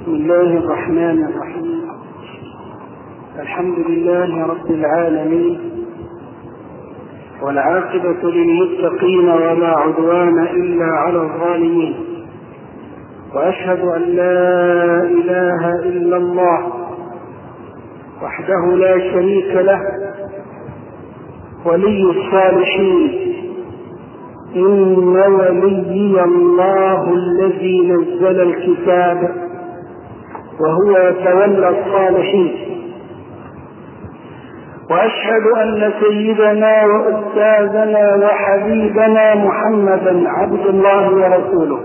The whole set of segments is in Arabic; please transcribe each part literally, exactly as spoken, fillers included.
بسم الله الرحمن الرحيم. الحمد لله رب العالمين، والعاقبة للمتقين ولا عدوان إلا على الظالمين، وأشهد أن لا إله إلا الله وحده لا شريك له ولي الصالحين. إن وليي الله الذي نزل الكتاب وهو يتولى الصالحين. وأشهد أن سيدنا وأستاذنا وحبيبنا محمدا عبد الله ورسوله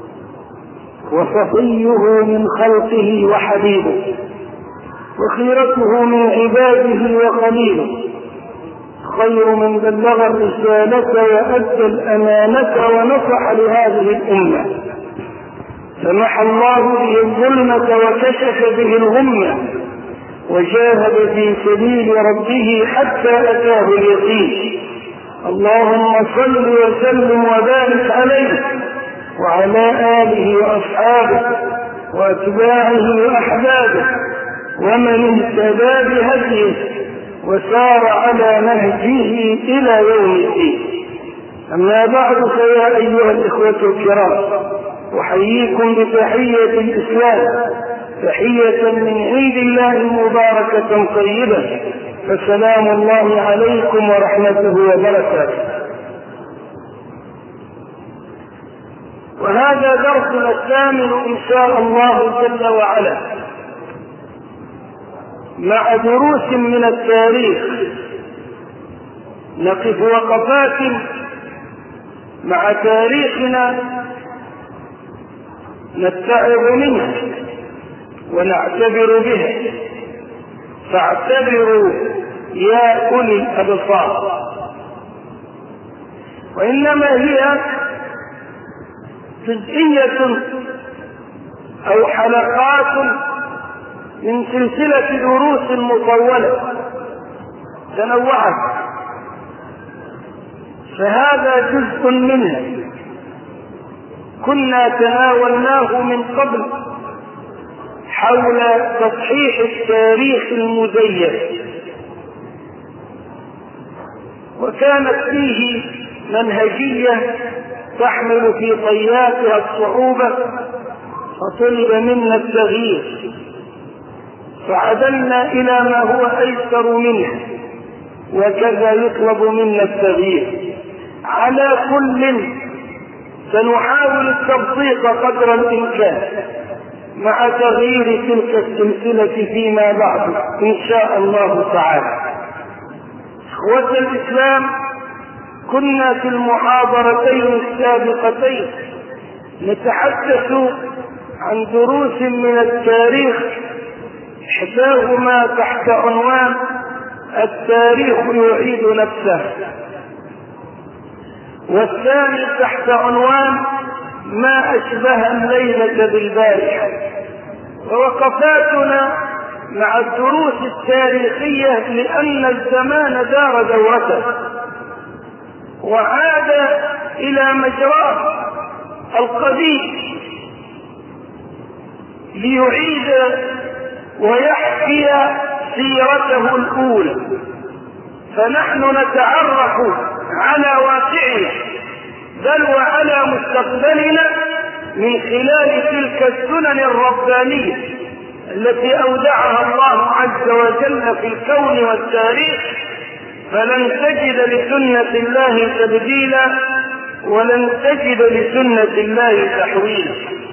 وصفيه من خلقه وحبيبه وخيرته من عباده وخليله، خير من بلغ الرسالة وأدى الأمانة ونصح لهذه الأمة، سمح الله به الظلمة وكشف به الغمة، وجاهد في سبيل ربه حتى أتاه اليقين. اللهم صل وسلم وبارك عليه وعلى آله وأصحابه وأتباعه وأحبابه ومن اهتدى بهديه وسار على نهجه إلى يوم الدين. أما بعد، فيا أيها الإخوة الكرام، أحييكم بتحية الإسلام، تحية من عند الله مباركة طيبة، فسلام الله عليكم ورحمته وبركاته. وهذا درسنا الثامن إن شاء الله جل وعلا، مع دروس من التاريخ نقف وقفات مع تاريخنا نتعظ منها ونعتبر بها، فاعتبروا يا أولي الأبصار. وإنما هي جزئية أو حلقات من سلسلة دروس مطولة تنوعت، فهذا جزء منها كنا تناولناه من قبل حول تصحيح التاريخ المزيف، وكانت فيه منهجية تحمل في طياتها الصعوبة، فطلب منا التغيير فعدلنا إلى ما هو أيسر منه، وكذا يطلب منا التغيير. على كل سنحاول التبسيط قدر الإمكان مع تغيير تلك السلسلة فيما بعد إن شاء الله تعالى. إخوة الإسلام، كنا في المحاضرتين السابقتين نتحدث عن دروس من التاريخ، إحداهما تحت عنوان التاريخ يعيد نفسه، والثاني تحت عنوان ما أشبه الليلة بالبارحة. ووقفاتنا مع الدروس التاريخية لأن الزمان دار دورته وعاد إلى مجراه القديم ليعيد ويحكي سيرته الأولى، فنحن نتعرف على واقعنا بل وعلى مستقبلنا من خلال تلك السنن الربانية التي أودعها الله عز وجل في الكون والتاريخ، فلن تجد لسنة الله تبديلا ولن تجد لسنة الله تحويلا.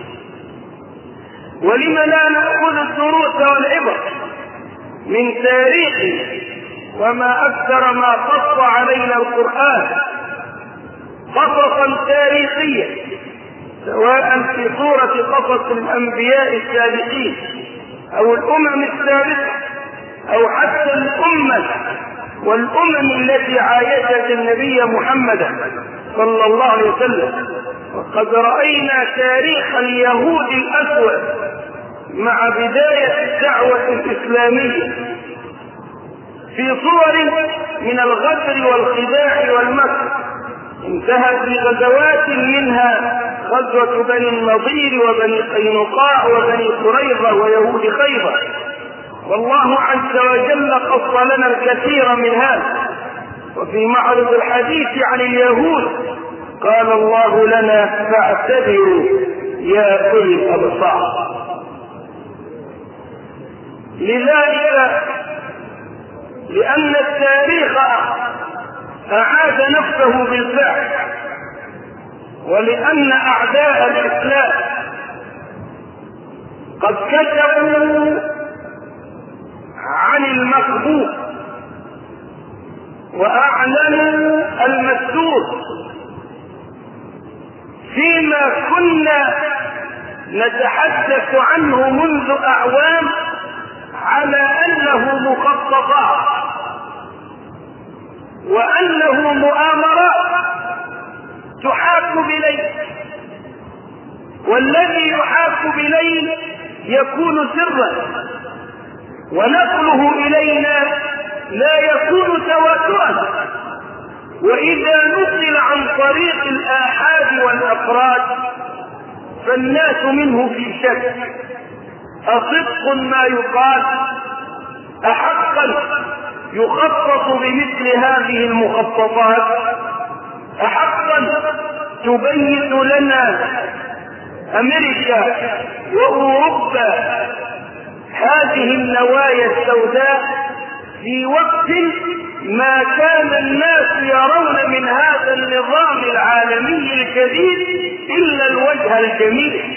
ولم لا نأخذ الدروس والعبر من تاريخ وما أكثر ما قص علينا القرآن قصصا تاريخيا، سواء في سورة قصص الأنبياء السابقين أو الأمم السابقة أو حتى الأمة والأمم التي عايشت النبي محمدا صلى الله عليه وسلم. وقد رأينا تاريخ اليهود الأسود مع بداية الدعوة الإسلامية في صور من الغدر والخداع والمكر، انتهت بغزوات منها غزوة بني النضير وبني قينقاع وبني قريظة ويهود خيبر، والله عز وجل قص لنا الكثير من هذا. وفي معرض الحديث عن اليهود قال الله لنا فاعتبروا يا أولي الأبصار. لذلك لأن التاريخ أعاد نفسه بالفعل، ولأن أعداء الإسلام قد كتبوا عن المكذوب وأعلنوا المسدود فيما كنا نتحدث عنه منذ أعوام على أنه مخططات وأنه مؤامرات تحاك بليل، والذي يحاك بليل يكون سرا، ونقله إلينا لا يكون تواترا. وإذا نقل عن طريق الآحاد والأفراد فالناس منه في شك، أصدق ما يقال؟ أحقا يخطط بمثل هذه المخططات؟ أحقا تبين لنا أمريكا وأوروبا هذه النوايا السوداء في وقت ما كان الناس يرون من هذا النظام العالمي الكبير إلا الوجه الجميل؟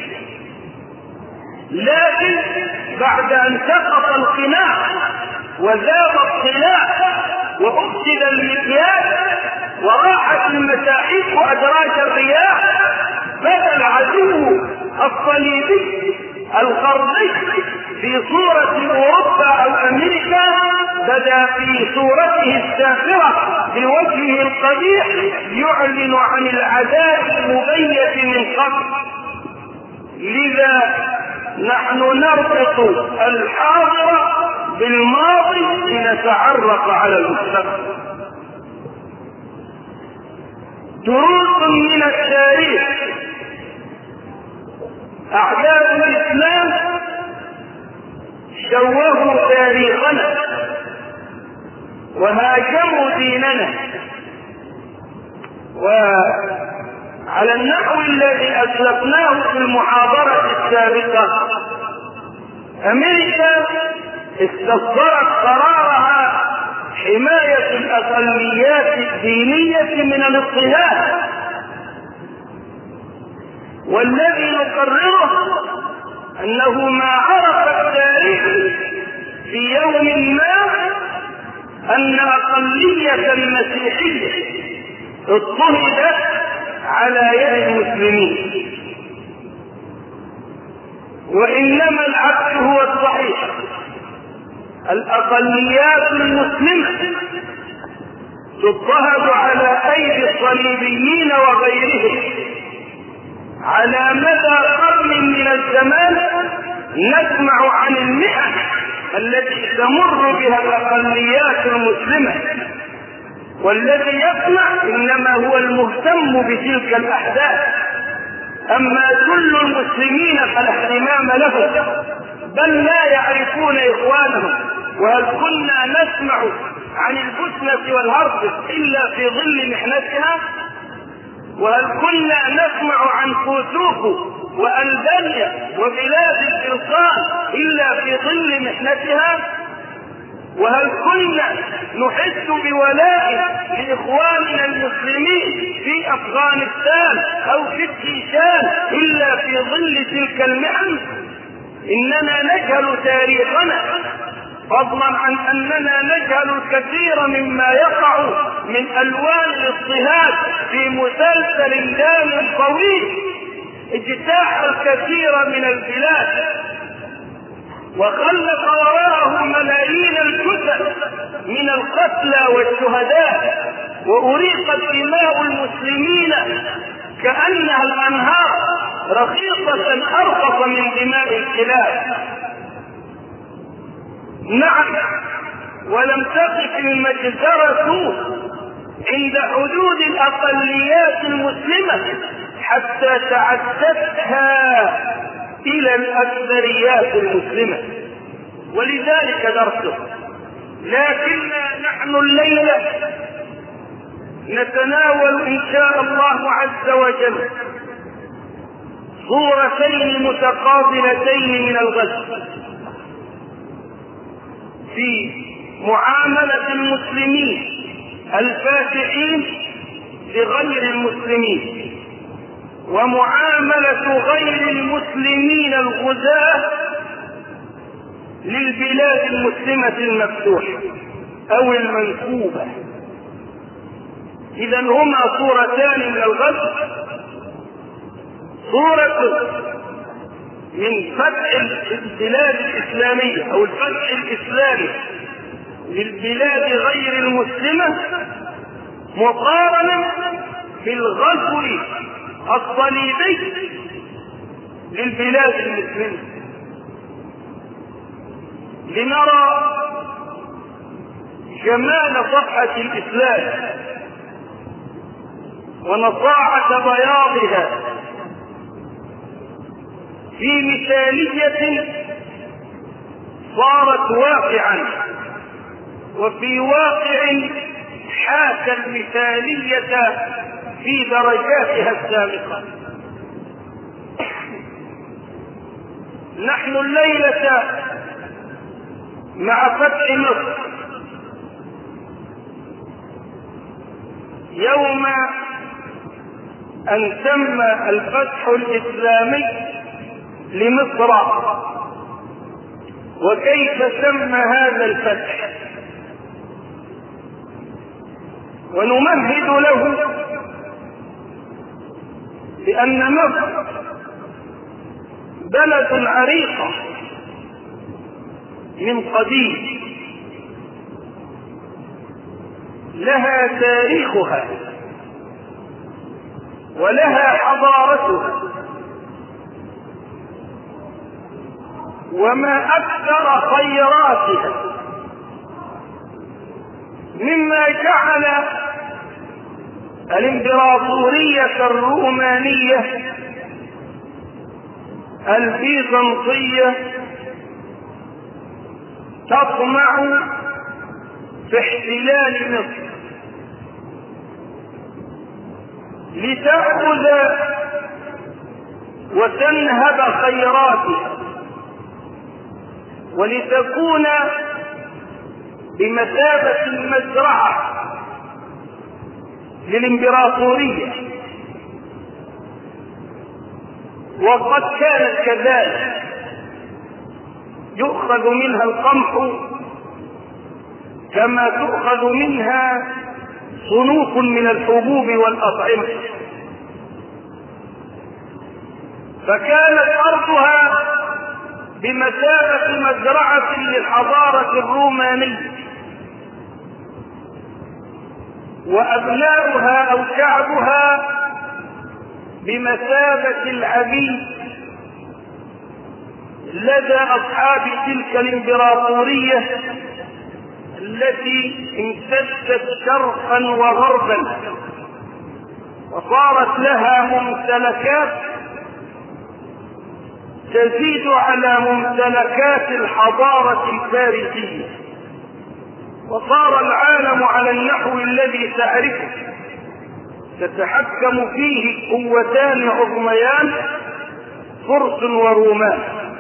لكن بعد أن سقط القناع وذاب الطلاء وأفسد المكيال وراحت المساحيق وأدراج الرياح، بدا العدو الصليبي الغربي في صورة أوروبا أو أمريكا بدا في صورته الساخرة بوجهه القبيح يعلن عن العداء المبيت من قبل. لذا نحن نربط الحاضر بالماضي لنتعرف على المستقبل. دروس من التاريخ: أعداء الإسلام شوهوا تاريخنا وهاجموا ديننا، وعلى النحو الذي أسلفناه في المحاضرة السابقة أمريكا استصدرت قرارها حماية الأقليات الدينية من الاضطهاد، والذي نقرره أنه ما عرف التاريخ في يوم ما أن أقلية مسيحية اضطهدت على يد المسلمين، وإنما العكس هو الصحيح. الأقليات المسلمة تضطهد على أيدي الصليبيين وغيرهم على مدى قرن من الزمان. نسمع عن المحن التي تمر بها الأقليات المسلمة، والذي يسمع إنما هو المهتم بتلك الأحداث، أما كل المسلمين فلا اهتمام لهم، بل لا يعرفون إخوانهم. وهل كنا نسمع عن البوسنة والهرسك إلا في ظل محنتها؟ وهل كنا نسمع عن كوسوفو وألبانيا وبلاد الفلسطين إلا في ظل محنتها؟ وهل كنا نحس بولاء لإخواننا المسلمين في أفغانستان أو في التيشان إلا في ظل تلك المحن؟ إننا نجهل تاريخنا، فضلا عن أننا نجهل الكثير مما يقع من ألوان الاضطهاد في مسلسل دام طويل اجتاح الكثير من البلاد وخلق وراءه ملايين الجثث من القتلى والشهداء، وأريقت دماء المسلمين كأنها الأنهار رخيصة أرخص من دماء الكلاب. نعم، ولم تقف المجزرة عند حدود الأقليات المسلمة حتى تعدتها إلى الأكثريات المسلمة، ولذلك درسه. لكن نحن الليلة نتناول إن شاء الله عز وجل صورتين متقابلتين من الغزو في معاملة المسلمين الفاتحين لغير المسلمين، ومعاملة غير المسلمين الغزاة للبلاد المسلمة المفتوحة أو المنكوبة. إذن هما صورتان من الغزو، صورة من فتح البلاد الإسلامية أو الفتح الإسلامي للبلاد غير المسلمة، مقارنة بالغزو الصليبي للبلاد المسلمة، لنرى جمال صفحة الإسلام ونصاعة بياضها في مثالية صارت واقعا، وفي واقع حاكى المثالية في درجاتها السابقة. نحن الليلة مع فتح مصر يوم أن تم الفتح الإسلامي لمصر، وكيف تم هذا الفتح، ونمهد له بأن مصر بلد عريقة من قديم، لها تاريخها ولها حضارتها، وما أكثر خيراتها، مما جعل الإمبراطورية الرومانية البيزنطية تطمع في احتلال مصر لتأخذ وتنهب خيراتها، ولتكون بمثابة المزرعة للإمبراطورية. وقد كانت كذلك، يؤخذ منها القمح كما تؤخذ منها صنوف من الحبوب والأطعمة، فكانت أرضها بمثابة مزرعة للحضارة الرومانية، وأبناؤها أو شعبها بمثابة العبيد لدى أصحاب تلك الإمبراطورية التي امتدت شرقا وغربا، وصارت لها ممتلكات تزيد على ممتلكات الحضارة الفارسية، وصار العالم على النحو الذي تعرفه، تتحكم فيه قوتان عظميان، فرس ورومان.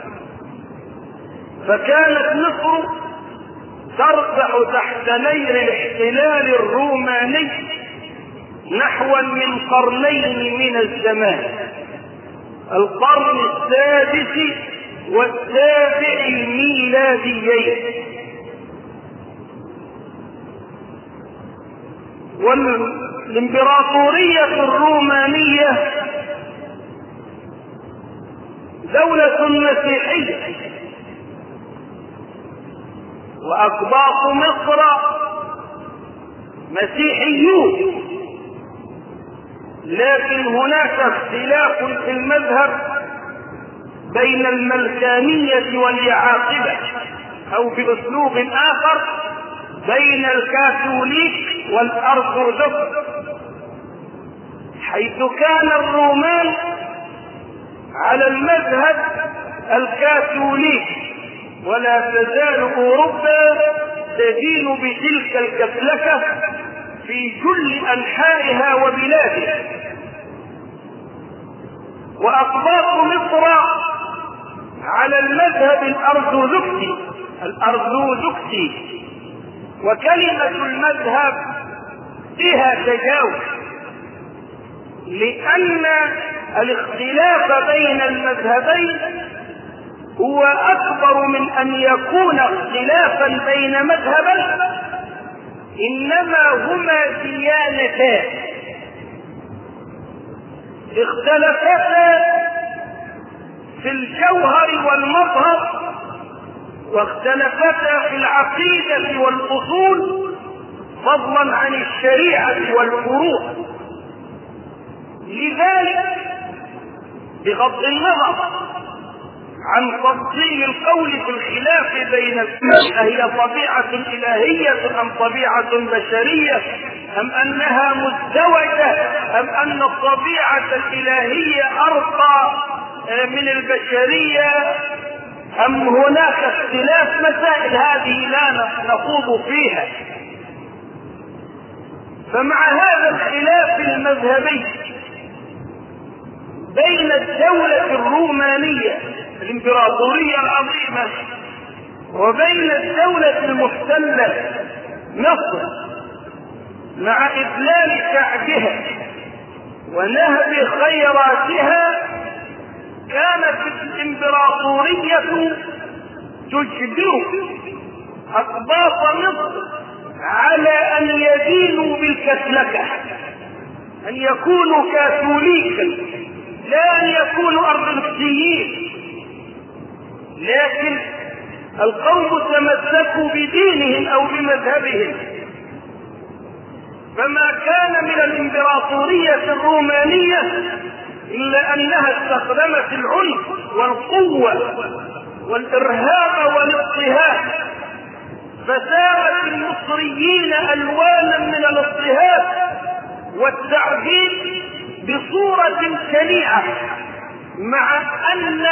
فكانت مصر ترتع تحت نير الاحتلال الروماني نحو من قرنين من الزمان، القرن السادس والسابع الميلاديين. والإمبراطورية الرومانية دولة مسيحية، وأقباط مصر مسيحيون، لكن هناك اختلاف في المذهب بين الملكانية واليعاقبة، أو بأسلوب آخر بين الكاثوليك والأرثوذكس، حيث كان الرومان على المذهب الكاثوليكي، ولا تزال أوروبا تدين بتلك الكفلكة في كل أنحائها وبلادها. وأقباط مصر على المذهب الأرثوذكسي الأرثوذكسي وكلمة المذهب بها تجاوز، لأن الاختلاف بين المذهبين هو أكبر من أن يكون اختلافا بين مذهبين، إنما هما ديانتان اختلفتا في الجوهر والمظهر، واختلفتا في العقيدة والأصول، فضلا عن الشريعة والفروع. لذلك بغض النظر عن تفصيل القول في الخلاف بين هي طبيعة إلهية أم طبيعة بشرية أم أنها مزدوجة أم أن الطبيعة الإلهية أرقى من البشرية أم هناك اختلاف، مسائل هذه لا نخوض فيها. فمع هذا الخلاف المذهبي بين الدولة الرومانية الامبراطورية العظيمة وبين الدولة المحتلة مصر، مع إذلال شعبها ونهب خيراتها، كانت الامبراطورية تجبر أقباط مصر على أن يدينوا بالكسلكة، أن يكونوا كاثوليكا، لا أن يكونوا أرثوذكسيين. لكن القوم تمسكوا بدينهم أو بمذهبهم، فما كان من الامبراطورية الرومانية إلا أنها استخدمت العنف والقوة والإرهاب والاضطهاد، فساءت المصريين ألوانا من الاضطهاد والتعذيب بصورة شنيعة، مع أن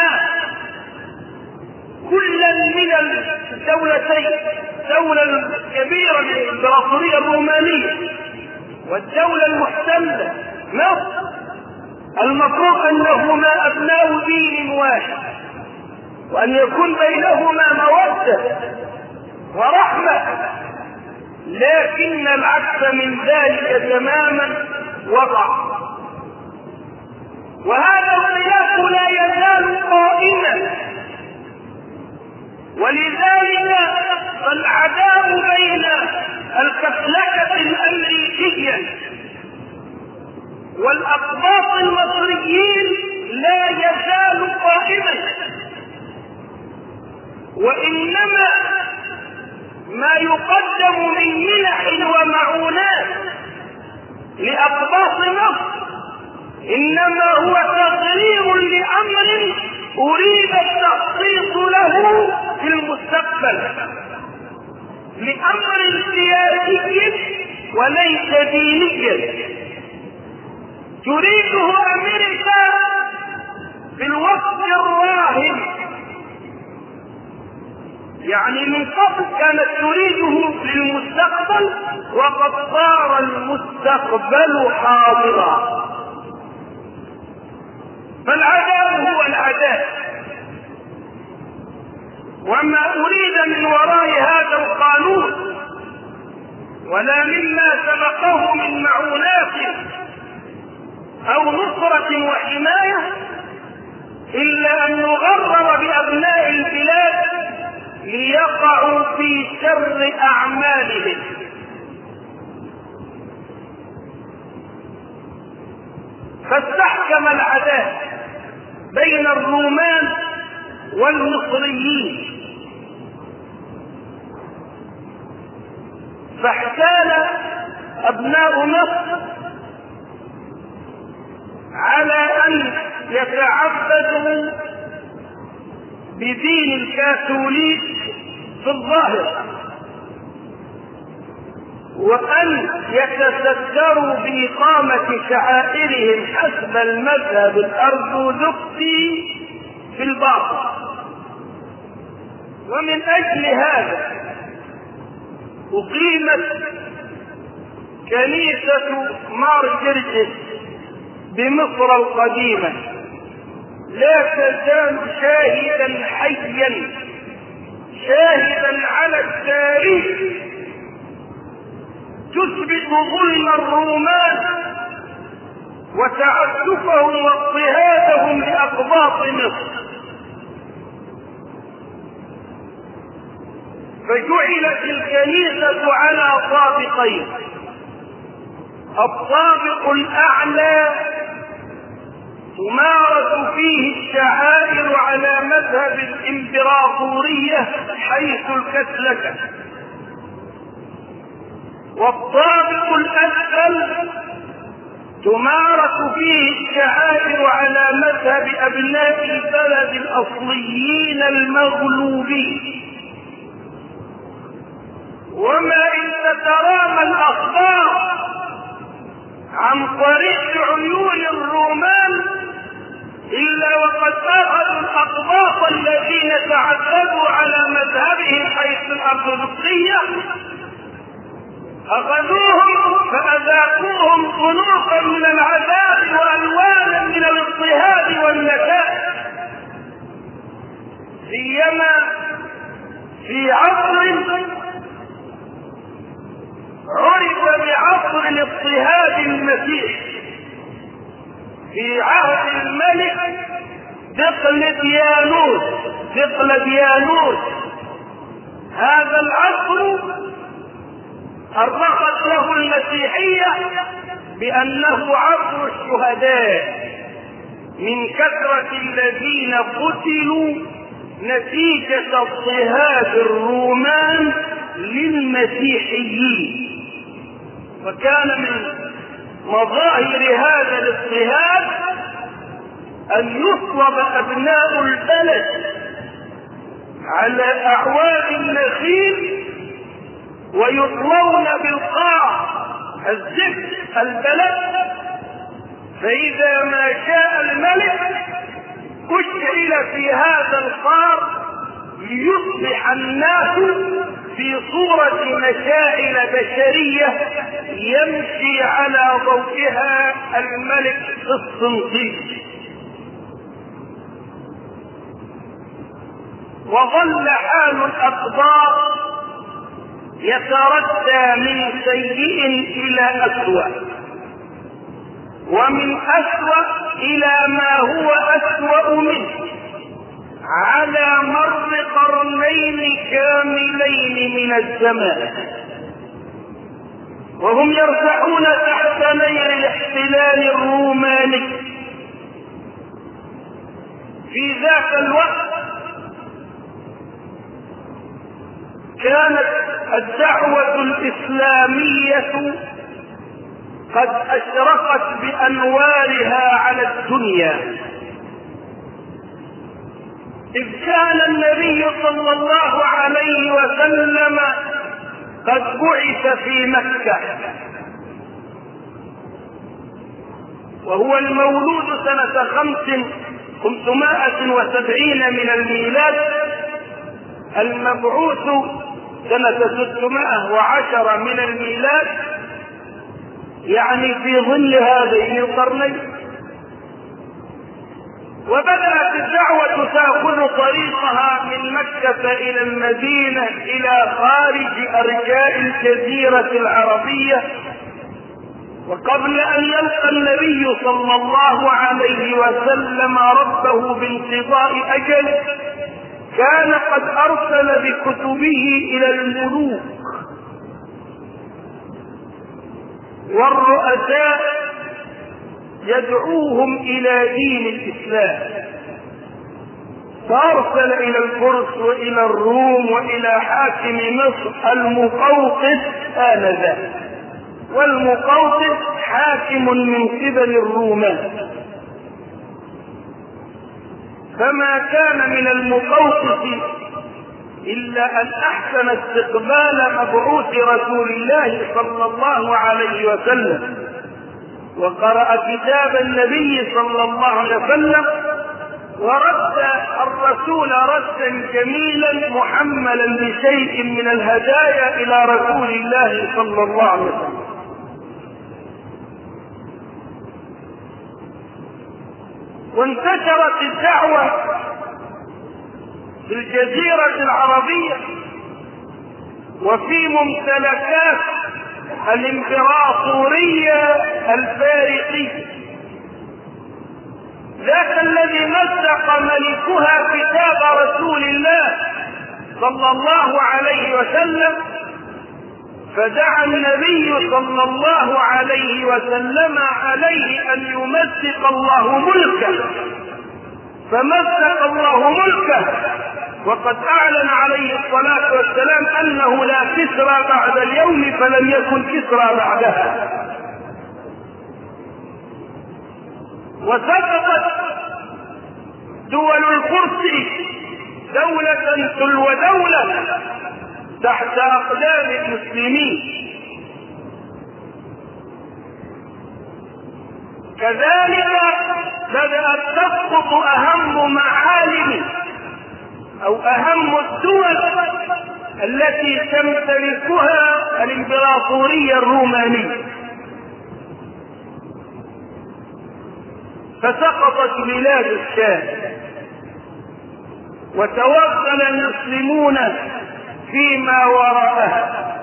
كلا من الدولتين، الدولة الكبيرة من الامبراطورية الرومانية والدولة المحتلة مصر، المفروض أنهما أبناء دين واحد، وأن يكون بينهما مودة ورحمة، لكن العكس من ذلك تماما وقع. وهذا الخلاف لا يزال قائما، ولذلك العداء بين الكسلكة الأمريكية والأقباط المصريين لا يزال قائما، وإنما ما يقدم من منح ومعونات لأقباط مصر إنما هو تقرير لأمر أريد التخطيط له في المستقبل، لأمر سياسي وليس دينيا تريده أمريكا في الوقت الراهن. يعني من قبل كانت تريده للمستقبل، وقد صار المستقبل حاضرا. فالعداء هو العداء، وما أريد من وراء هذا القانون ولا مما سبقه من معونات أو نصرة وحماية إلا أن نغرر بأبناء البلاد ليقعوا في شر أعمالهم. فاستحكم العداء بين الرومان والمصريين، فاحتال أبناء مصر على أن يتعبدوا بدين الكاثوليك في الظاهر، وأن يتستروا بإقامة شعائرهم حسب المذهب الأرثوذكسي في الباطن. ومن أجل هذا أقيمت كنيسة مار جرجس بمصر القديمة، لا تزال شاهدا حيا شاهدا على التاريخ تثبت ظلم الرومان وتعسفهم واضطهادهم لأقباط مصر. فجعلت الكنيسة على طابقين: الطابق الأعلى تمارس فيه الشعائر على مذهب الإمبراطورية حيث الكتلة، والطابق الأسفل تمارس فيه الشعائر على مذهب أبناء البلد الأصليين المغلوبين. وما إن تترامى الأخبار عن طريق عيون الرومان إلا وقد أخذوا الأقباط الذين تعذبوا على مذهبهم حيث الأرثوذكسية، أخذوهم فأذاقوهم صنوفا من العذاب وألوانا من الاضطهاد والنكال، سيما في عصر عرف بعصر الاضطهاد المسيحي في عهد الملك دقلديانوس. دقلديانوس هذا العصر أرخت له المسيحية بأنه عصر الشهداء من كثرة الذين قتلوا نتيجة اضطهاد الرومان للمسيحيين. وكان من مظاهر هذا الاضطهاد أن يصلب أبناء البلد على أعواد النخيل ويطلون بالقاع الزفت البلد، فإذا ما شاء الملك أشعل في هذا القار ليصبح الناس في صورة مشاعل بشرية يمشي على ضوئها الملك قسطنطين. وظل حال الأقباط يتردى من سيء إلى أسوأ، ومن أسوأ إلى ما هو أسوأ منه على مر قرنين كاملين من الزمان، وهم يرتعون تحت نير الاحتلال الروماني. في ذاك الوقت كانت الدعوة الإسلامية قد أشرقت بأنوارها على الدنيا، إذ كان النبي صلى الله عليه وسلم قد بعث في مكة، وهو المولود سنة خمس خمسمائة وسبعين من الميلاد، المبعوث سنة ستمائة وعشرة من الميلاد، يعني في ظل هذين القرنين. وبدأت الدعوة تأخذ طريقها من مكة إلى المدينة إلى خارج أرجاء الجزيرة العربية. وقبل أن يلقى النبي صلى الله عليه وسلم ربه بانقضاء أجل كان قد أرسل بكتبه إلى الملوك والرؤساء يدعوهم إلى دين الإسلام، فأرسل إلى الفرس وإلى الروم وإلى حاكم مصر المقوقس آنذاك، والمقوقس حاكم من قبل الرومان. فما كان من المقوقس إلا أن أحسن استقبال مبعوث رسول الله صلى الله عليه وسلم، وقرأ كتاب النبي صلى الله عليه وسلم، ورد الرسول ردا جميلا محملا بشيء من الهدايا إلى رسول الله صلى الله عليه وسلم. وانتشرت الدعوة في الجزيرة العربية وفي ممتلكات الامبراطورية الفارسية، ذاك الذي مزق ملكها كتاب رسول الله صلى الله عليه وسلم، فدعا النبي صلى الله عليه وسلم عليه أن يمزق الله ملكه، فمزق الله ملكه، وقد أعلن عليه الصلاة والسلام أنه لا كسرى بعد اليوم، فلم يكن كسرى بعدها. وسقطت دول الفرس دولة تلو دولة تحت أقدام المسلمين. كذلك بدأت تسقط أهم معالم أو أهم الدول التي تمتلكها الإمبراطورية الرومانية، فسقطت بلاد الشام، وتوغل المسلمون فيما وراءها،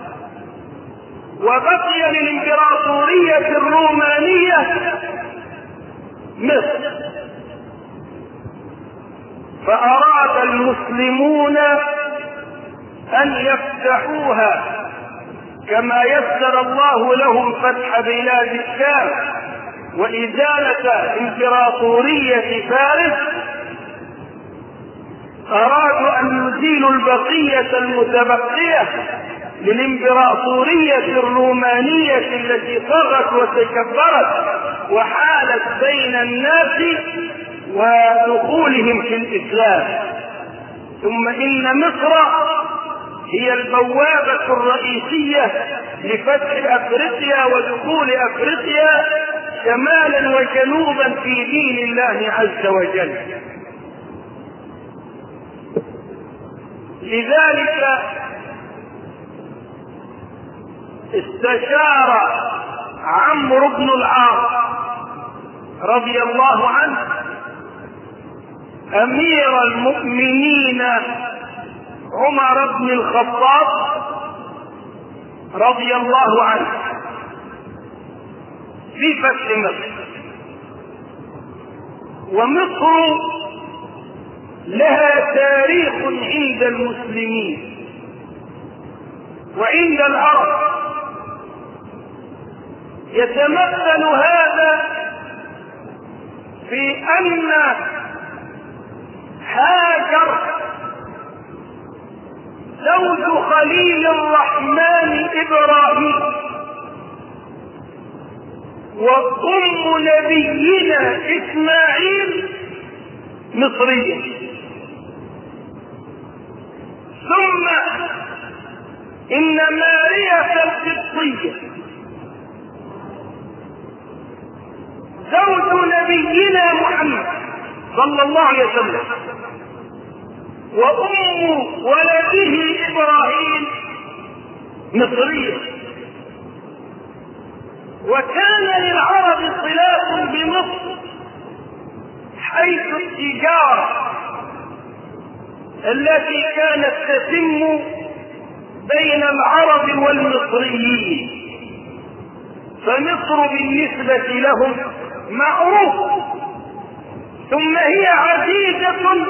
وبقي للإمبراطورية الرومانية مصر. فأراد المسلمون أن يفتحوها كما يسر الله لهم فتح بلاد الشام وإزالة إمبراطورية فارس. أرادوا أن يزيلوا البقية المتبقية للإمبراطورية الرومانية التي طغت وتكبرت وحالت بين الناس ودخولهم في الإسلام. ثم إن مصر هي البوابة الرئيسية لفتح أفريقيا ودخول أفريقيا شمالا وجنوبا في دين الله عز وجل. لذلك استشار عمرو بن العاص رضي الله عنه أمير المؤمنين عمر بن الخطاب رضي الله عنه في فتح مصر. ومصر لها تاريخ عند المسلمين وعند العرب، يتمثل هذا في أن هاجر زوج خليل الرحمن إبراهيم وأم نبينا إسماعيل مصرية، ثم إن مارية القبطية زوج نبينا محمد صلى الله عليه وسلم وأم ولده إبراهيم مصرية. وكان للعرب صلات بمصر حيث التجارة التي كانت تتم بين العرب والمصريين، فمصر بالنسبة لهم معروف. ثم هي عزيزة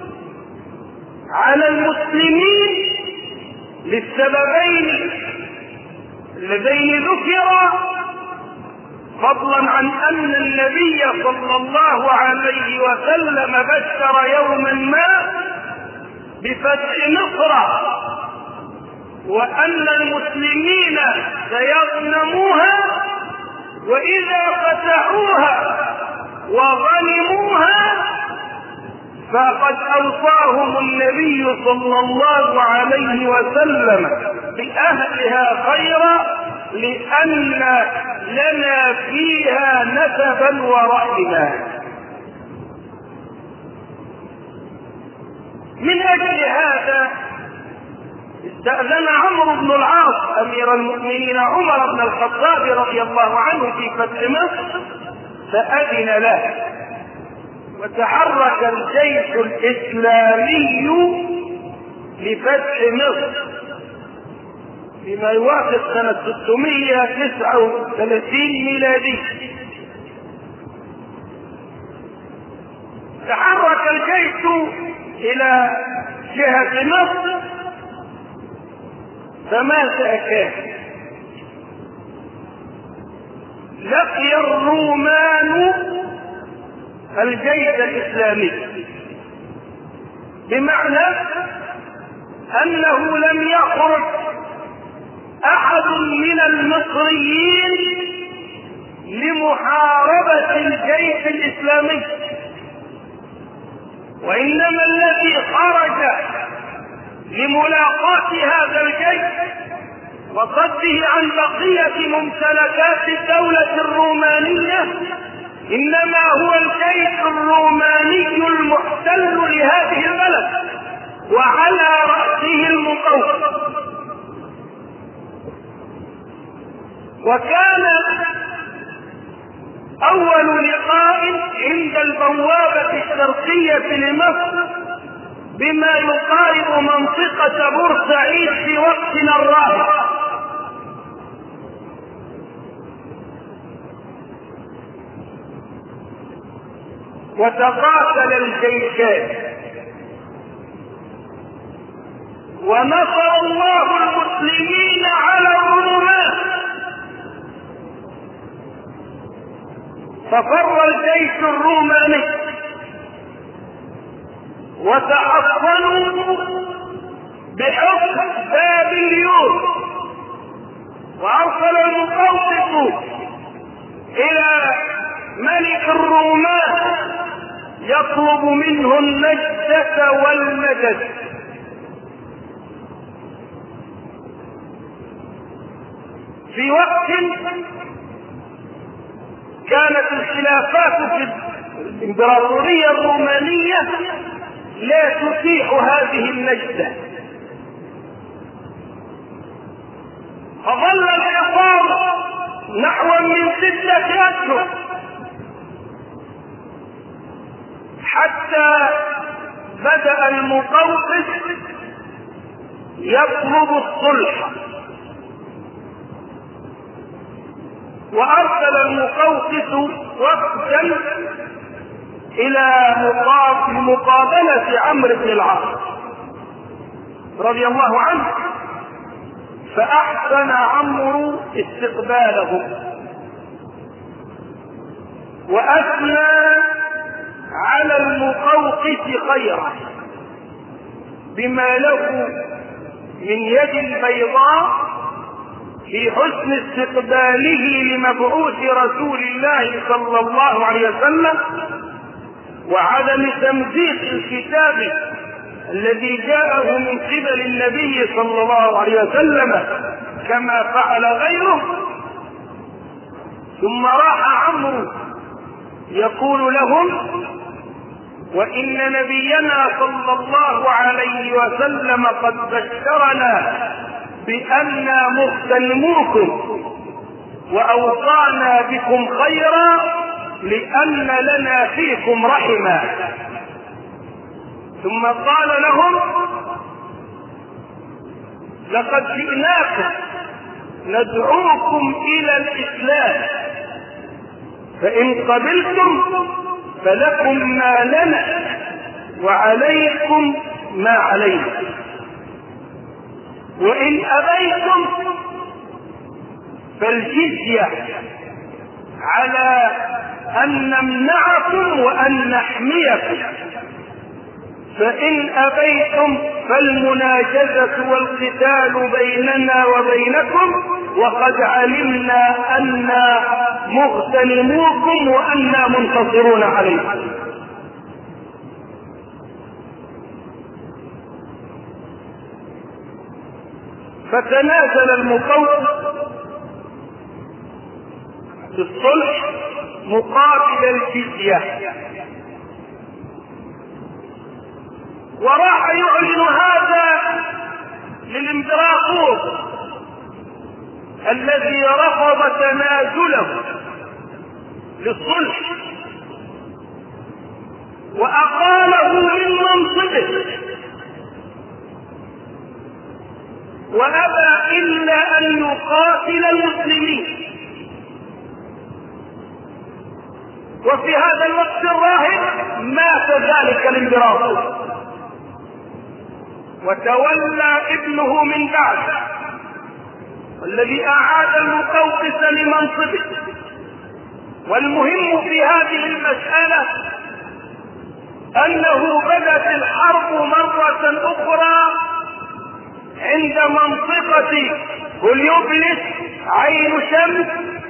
على المسلمين للسببين اللذين ذكرا، فضلا عن أن النبي صلى الله عليه وسلم بشر يوما ما بفتح مصر، وأن المسلمين سيغنموها، وإذا فتحوها وغنموها فقد أوصاهم النبي صلى الله عليه وسلم بأهلها خيرا لأن لنا فيها نسبا ورحما. من أجل هذا استأذن عمرو بن العاص أمير المؤمنين عمر بن الخطاب رضي الله عنه في فتح مصر فأذن له، وتحرك الجيش الإسلامي لفتح مصر فيما يوافق سنة ستمائة وتسعة وثلاثين ميلادي. تحرك الجيش إلى جهة مصر، فماذا كان؟ لقي الرومان الجيش الإسلامي، بمعنى أنه لم يخرج أحد من المصريين لمحاربة الجيش الإسلامي، وإنما الذي خرج لملاقاة هذا الجيش وصده عن بقية ممتلكات الدولة الرومانية إنما هو الجيش الروماني المحتل لهذه البلد، وعلى رأسه المقوقس. وكان أول لقاء عند البوابة الشرقية لمصر بما يقارب منطقة بورسعيد في وقتنا الراهن. وتقاتل الجيشان، ونصر الله المسلمين على الرومان، ففر الجيش الروماني وتحصنوا بحكم بابليون، وارسل المقوقس الى ملك الرومان يطلب منه النجدة والمدد. في وقت كانت الخلافات في الامبراطورية الرومانية لا تتيح هذه النجدة، فظل الحصار نحو من ستة أشهر حتى بدأ المقوقس يطلب الصلح، وأرسل المقوقس وفدا إلى مقابلة عمرو بن العاص رضي الله عنه، فأحسن عمرو استقباله وأثنى على المقوقس خيرا بما له من يد البيضاء في حسن استقباله لمبعوث رسول الله صلى الله عليه وسلم، وعدم تمزيق الكتاب الذي جاءه من قبل النبي صلى الله عليه وسلم كما فعل غيره. ثم راح عمرو يقول لهم: وإن نبينا صلى الله عليه وسلم قد بشرنا بأننا مغتنموكم وأوصانا بكم خيرا لأن لنا فيكم رحما. ثم قال لهم: لقد جئناكم ندعوكم إلى الإسلام، فإن قبلتم فلكم ما لنا وعليكم ما علينا، وإن أبيتم فالجزية على أن نمنعكم وأن نحميكم، فإن أبيتم فالمناجزة والقتال بيننا وبينكم، وقد علمنا أننا مغتنموكم وأننا منتصرون عليكم. فتنازل المقوقس في الصلح مقابل الجزية، وراح يعلن هذا للامبراطور الذي رفض تنازله للصلح وأقاله من منصبه، وأبى إلا أن يقاتل المسلمين. وفي هذا الوقت الراهن مات ذلك الامبراطور، وتولى ابنه من بعده الذي أعاد المقوقس لمنصبه. والمهم في هذه المسألة أنه بدت الحرب مرة أخرى عند منطقة هليوبلس عين شمس،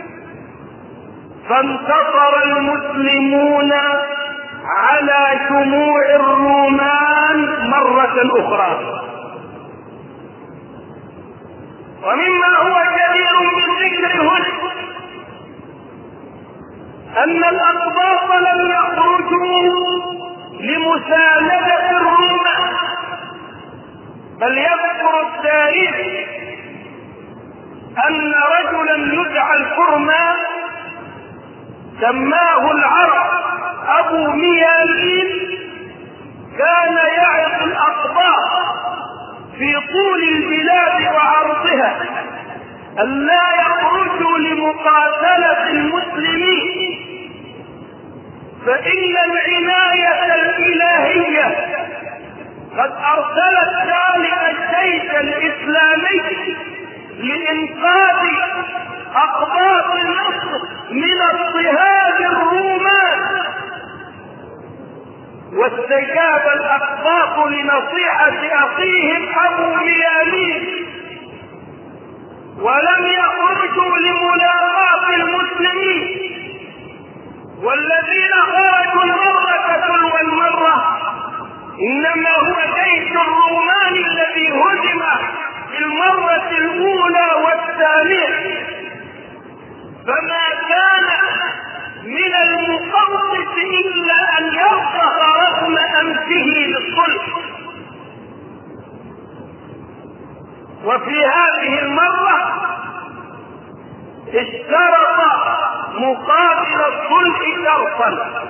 فانتصر المسلمون على جموع الرومان مرة أخرى. ومما هو جدير بالذكر هنا أن الأقباط لم يخرجوا لمساندة الرومان، بل يذكر التاريخ أن رجلا يدعى الفرمان سماه العرب أبو ميالين كان يعظ الأقباط في طول البلاد وعرضها ألا يخرجوا لمقاتلة المسلمين، فإن العناية الإلهية قد أرسلت ذلك الجيش الإسلامي لإنقاذ أقباط مصر من اضطهاد الرومان. واستجاب الأقباط لنصيحة أخيهم أبو ميالين ولم يخرجوا لملاقاة المسلمين، والذين خرجوا المرة تلو المرة إنما هو جيش الرومان الذي هزم في المرة الأولى والثانية. فما كان من المقوقس إلا أن يرضخ رغم أنفه للصلح. وفي هذه المرة اشترط مقابل الصلح شرطا،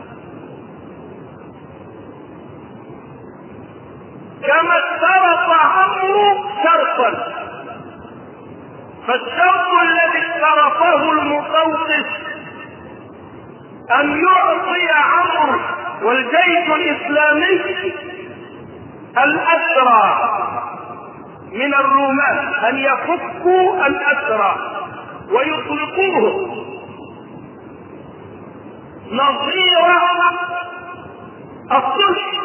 كما اشترط عمرو شرطا. فالشرط الذي اشترطه المقوقس أن يعطي عمرو والجيش الإسلامي الأسرى من الرومان، أن يفكوا الأسرى ويطلقوه نظير الصلح.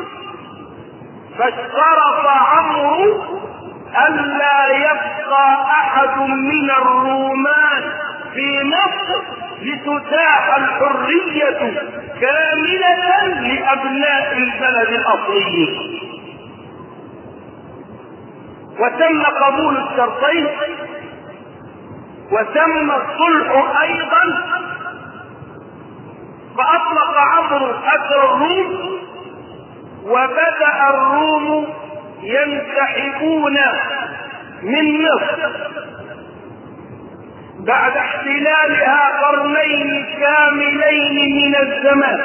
فاشترط عمرو ألا يبقى أحد من الرومان في مصر لتتاح الحرية كاملة لأبناء البلد الأصليين. وتم قبول الشرطين وتم الصلح أيضا، فأطلق عمرو أسر الروم، وبدأ الروم ينسحبون من مصر بعد احتلالها قرنين كاملين من الزمان،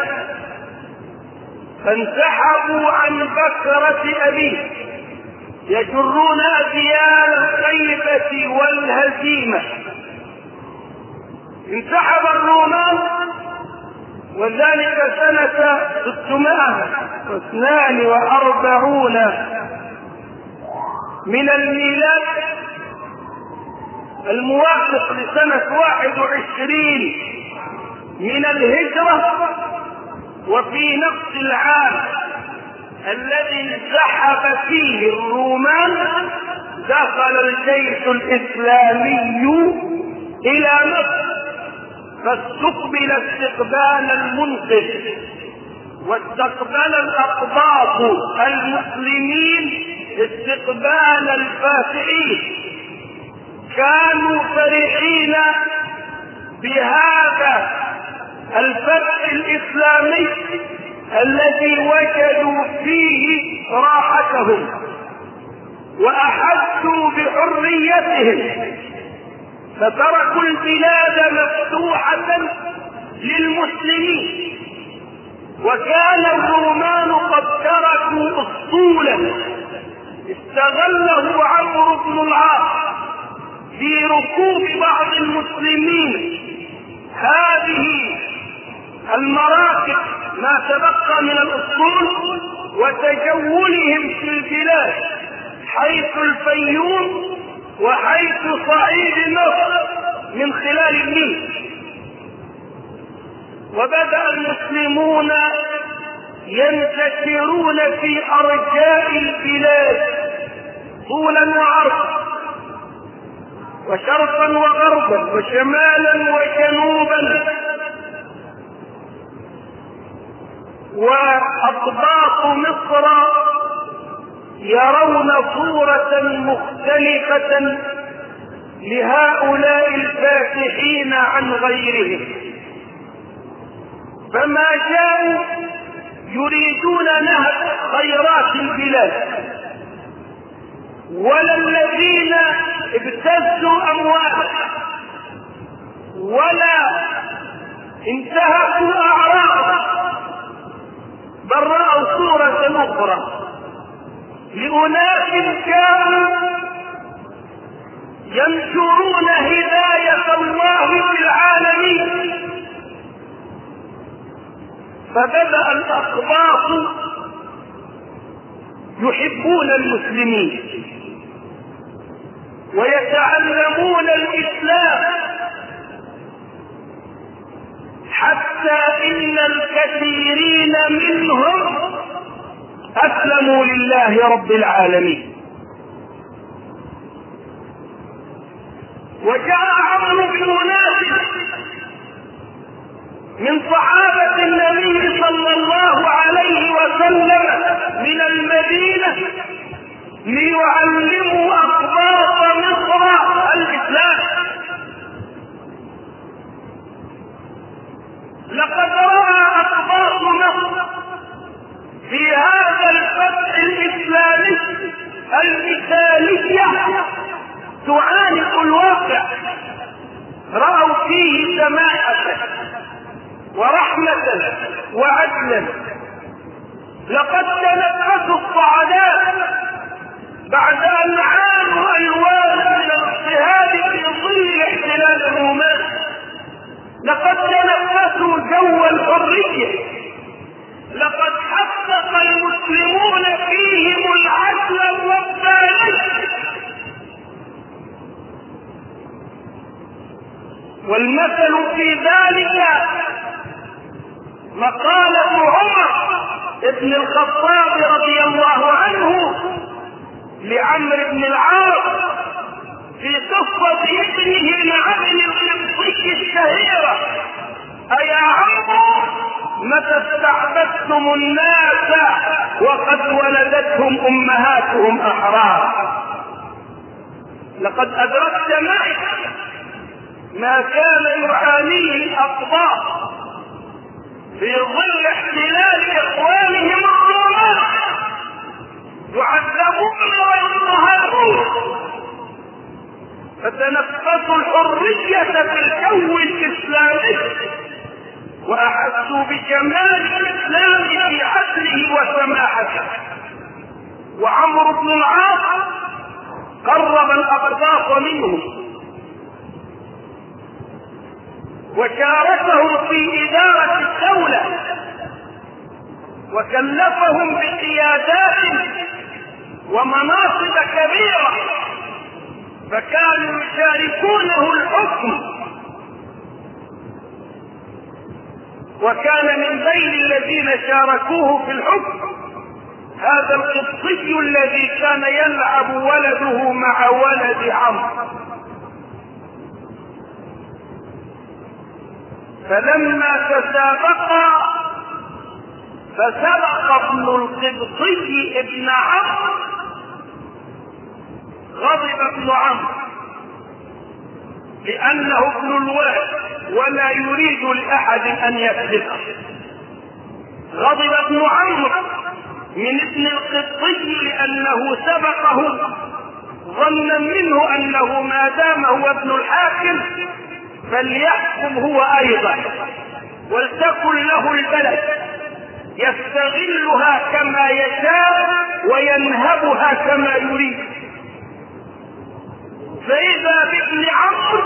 فانسحبوا عن بكرة أبيه يجرون أذيال الخيبة والهزيمة. انسحب الرومان وذلك سنة ستمائة واثنان وأربعون من الميلاد، الموافق لسنة واحد وعشرين من الهجرة. وفي نفس العام الذي انسحب فيه الرومان دخل الجيش الإسلامي إلى مصر، فاستقبل استقبال المنقذ، واستقبل الأقباط المسلمين استقبال الفاتحين، كانوا فرحين بهذا الفتح الإسلامي الذي وجدوا فيه راحتهم وأحسوا بحريتهم، فتركوا البلاد مفتوحة للمسلمين. وكان الرومان قد تركوا أسطولا استغله عمرو بن العاص في ركوب بعض المسلمين هذه المراكب ما تبقى من الأسطول وتجولهم في البلاد حيث الفيوم وحيث صعيد مصر من خلال النيل. وبدأ المسلمون ينتشرون في أرجاء البلاد طولا وعرضا وشرقا وغربا وشمالا وجنوبا، وأطباق مصر يرون صورة مختلفة لهؤلاء الفاتحين عن غيرهم، فما جاءوا يريدون نهب خيرات البلاد ولا الذين ابتزوا أموالها ولا انتهكوا أعراضها، بل رأوا صورة أخرى لأناس كانوا ينشرون هداية الله في العالمين. فبدأ الأقباط يحبون المسلمين ويتعلمون الإسلام، حتى إن الكثيرين منهم أسلموا لله رب العالمين. وجاء عمرو بن نافع من صحابة النبي صلى الله عليه وسلم من المدينة ليعلموا أقباط مصر الإسلام. لقد رأى أقباط مصر في هذا الفتح الإسلامي المثالية تعانق الواقع، رأوا فيه سماحة ورحمة وعدلا. لقد تنفسوا الصعداء بعد أن عانوا ألوان من الاضطهاد في ظل احتلال الرومان. لقد تنفسوا جو الحرية. لقد حقق المسلمون فيهم العدل الرباني. والمثل في ذلك مقالة عمر ابن الخطاب رضي الله عنه لعمرو بن العاص في قصة ابنه لعمرو القبطي الشهيرة: أيا عمرو متى استعبدتم الناس وقد ولدتهم أمهاتهم أحرار؟ لقد أدركت معي ما كان يعانيه الأقباط في ظل احتلال إخوانهم الرومان، يعذبون ويضطهدون، فتنفسوا الحرية في الجو الإسلامي وأحسوا بجمال الإسلام في عدله وسماحته. وعمرو بن العاص قرب الأقباط منهم وشاركهم في إدارة الدولة وكلفهم بقيادات ومناصب كبيرة، فكانوا يشاركونه الحكم. وكان من بين الذين شاركوه في الحكم هذا القبطي الذي كان يلعب ولده مع ولد عمرو. فلما تسابقا فسبق ابن القبطي ابن عمرو، غضب ابن عمرو لأنه ابن الوالد ولا يريد لأحد أن يسبقه. غضب ابن عمرو من ابن القبطي لأنه سبقه ظنا منه أنه ما دام هو ابن الحاكم فليحكم هو أيضا ولتكن له البلد يستغلها كما يشاء وينهبها كما يريد. فإذا بابن عمرو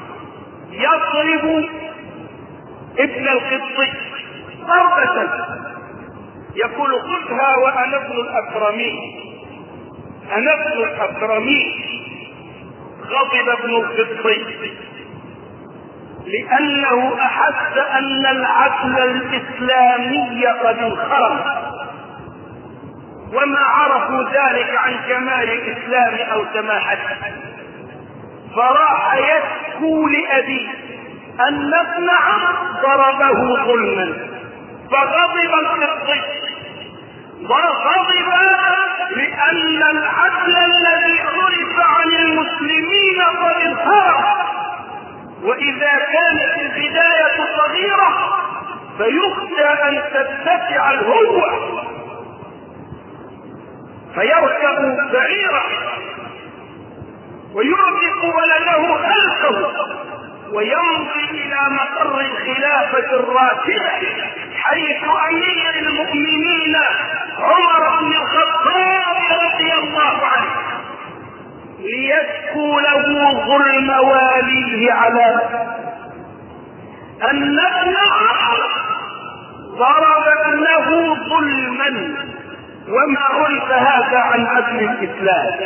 يضرب ابن القبطي ضربة يقول خذها وأنا ابن الأكرمين، أنا ابن الأكرمين. غضب ابن القبطي لأنه أحس أن العدل الإسلامي قد انخرم، وما عرفوا ذلك عن كمال الإسلام أو سماحته، فراح يشكو لأبيه أن ابن عمرو ضربه ظلما، فغضب القبطي وغضب لأن العدل الذي عرف عن المسلمين قد انخرم، وإذا كانت البداية صغيرة فيخشى أن تتسع الهوة فيركب بعيره ويرزق ولده خلفه ويمضي إلى مقر الخلافة الراشدة حيث أمير المؤمنين عمر بن الخطاب رضي الله عنه ليشكو له ظلم واليه على أن ابن عمرو ضرب ابنه ظلما، وما عرف هذا عن عدل الإسلام،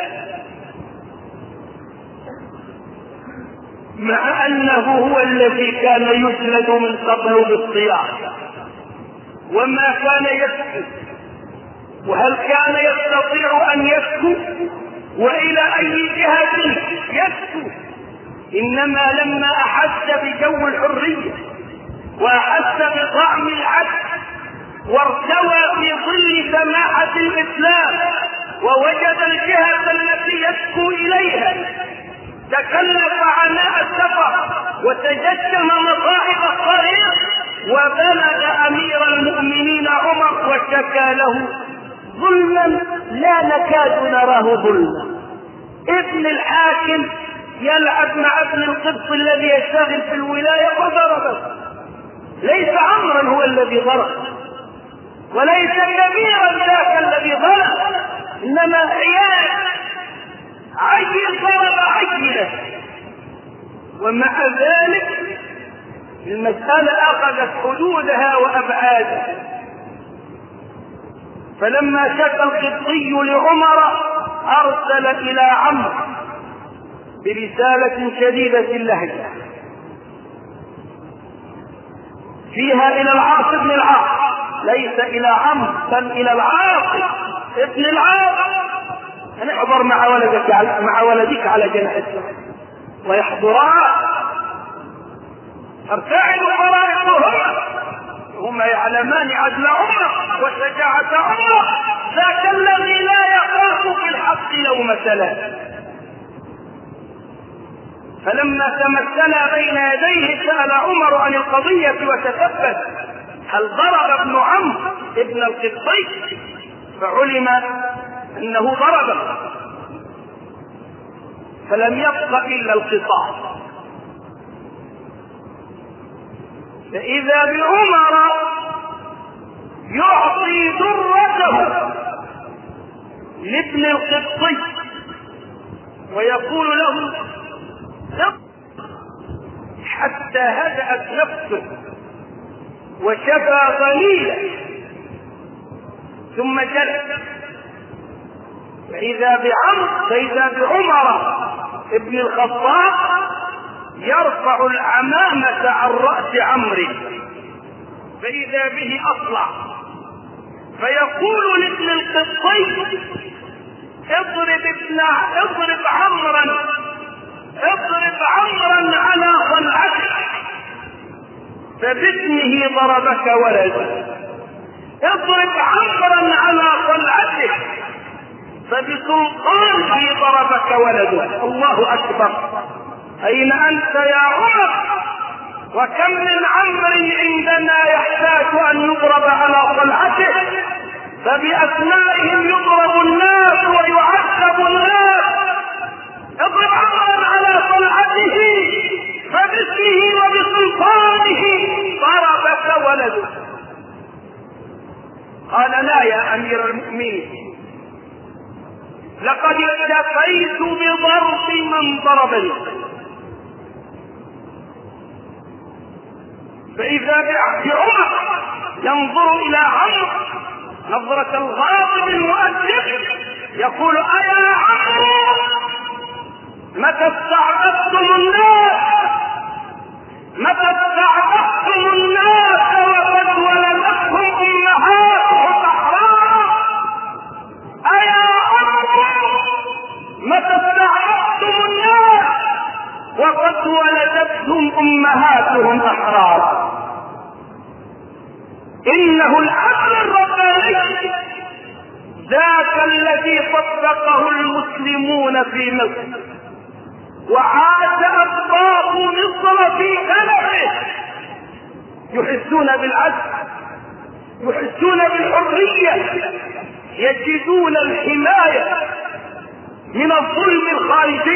مع أنه هو الذي كان يجلد من قبل بالصياح وما كان يسكت. وهل كان يستطيع أن يسكت؟ وإلى أي جهة يسكت؟ إنما لما أحس بجو الحرية وأحس بطعم العدل وارتوى في ظل سماحة الإسلام ووجد الجهة التي يسكو إليها تكلف عناء السفر وتجسم مصاعب الطريق وبلغ أمير المؤمنين عمر وشكى له ظلما لا نكاد نراه ظلما. ابن الحاكم يلعب مع ابن القبط الذي يشتغل في الولاية وضربه، ليس عمرا هو الذي ضرب وليس كبيرا ذاك الذي ضرب، إنما عيال عيل ضرب عيله. ومع ذلك المسألة أخذت حدودها وأبعادها. فلما شكى القبطي لعمر أرسل إلى عمرو برسالة شديدة اللهجة فيها إلى العاص بن العاص، ليس إلى عمرو بل إلى العاص ابن العاص، أن احضر مع ولدك على مع ولدك على جنازته ويحضران ارتعد فرائضهما، هما يعلمان عدل عمر وشجاعة عمر، ذاك الذي لا يخاف في الحق لومة لائم. فلما تمثل بين يديه سأل عمر عن القضية وتثبت هل ضرب ابن عمرو ابن القبطي، فعلم انه ضربه، فلم يبق الا القصاص. فاذا بعمر يعطي درته لابن القبطي ويقول له حتى هدأت نفسه وشفى ضليلا، ثم جلس. فإذا بعمر فإذا بعمر ابن الخطاب يرفع العمامة عن رأس عمرو، فإذا به أطلع فيقول لابن القبطي اضرب ابن اضرب عمرا اضرب عمرا على ضلعته فباسمه ضربك ولده، اضرب عمرا على ضلعته فبسلطانه ضربك ولده. الله أكبر. أين أنت يا عمر؟ وكم من عمر عندنا يحتاج أن يضرب على طلعته، فبأسمائهم يضرب الناس ويعذب الناس. اضرب عمرا على طلعته فباسمه وبسلطانه ضربك ولده. قال لا يا أمير المؤمنين، لقد اكتفيت بضرب من ضربني. فإذا بعمر ينظر إلى عمرو نظرة الغاضب المؤدب يقول أيا عمرو متى استعبدتم الناس، متى استعبدتم الناس وقد ولدتهم أمهاتهم أحرارا. أيا عمرو متى استعبدتم الناس وقد ولدتهم أمهاتهم أحرارا. إنه العدل الرباني ذاك الذي طبقه المسلمون في مصر، وعاش أطباق مصر في خلفه يحسون بالعدل، يحسون بالحرية، يجدون الحماية من الظلم الخارجي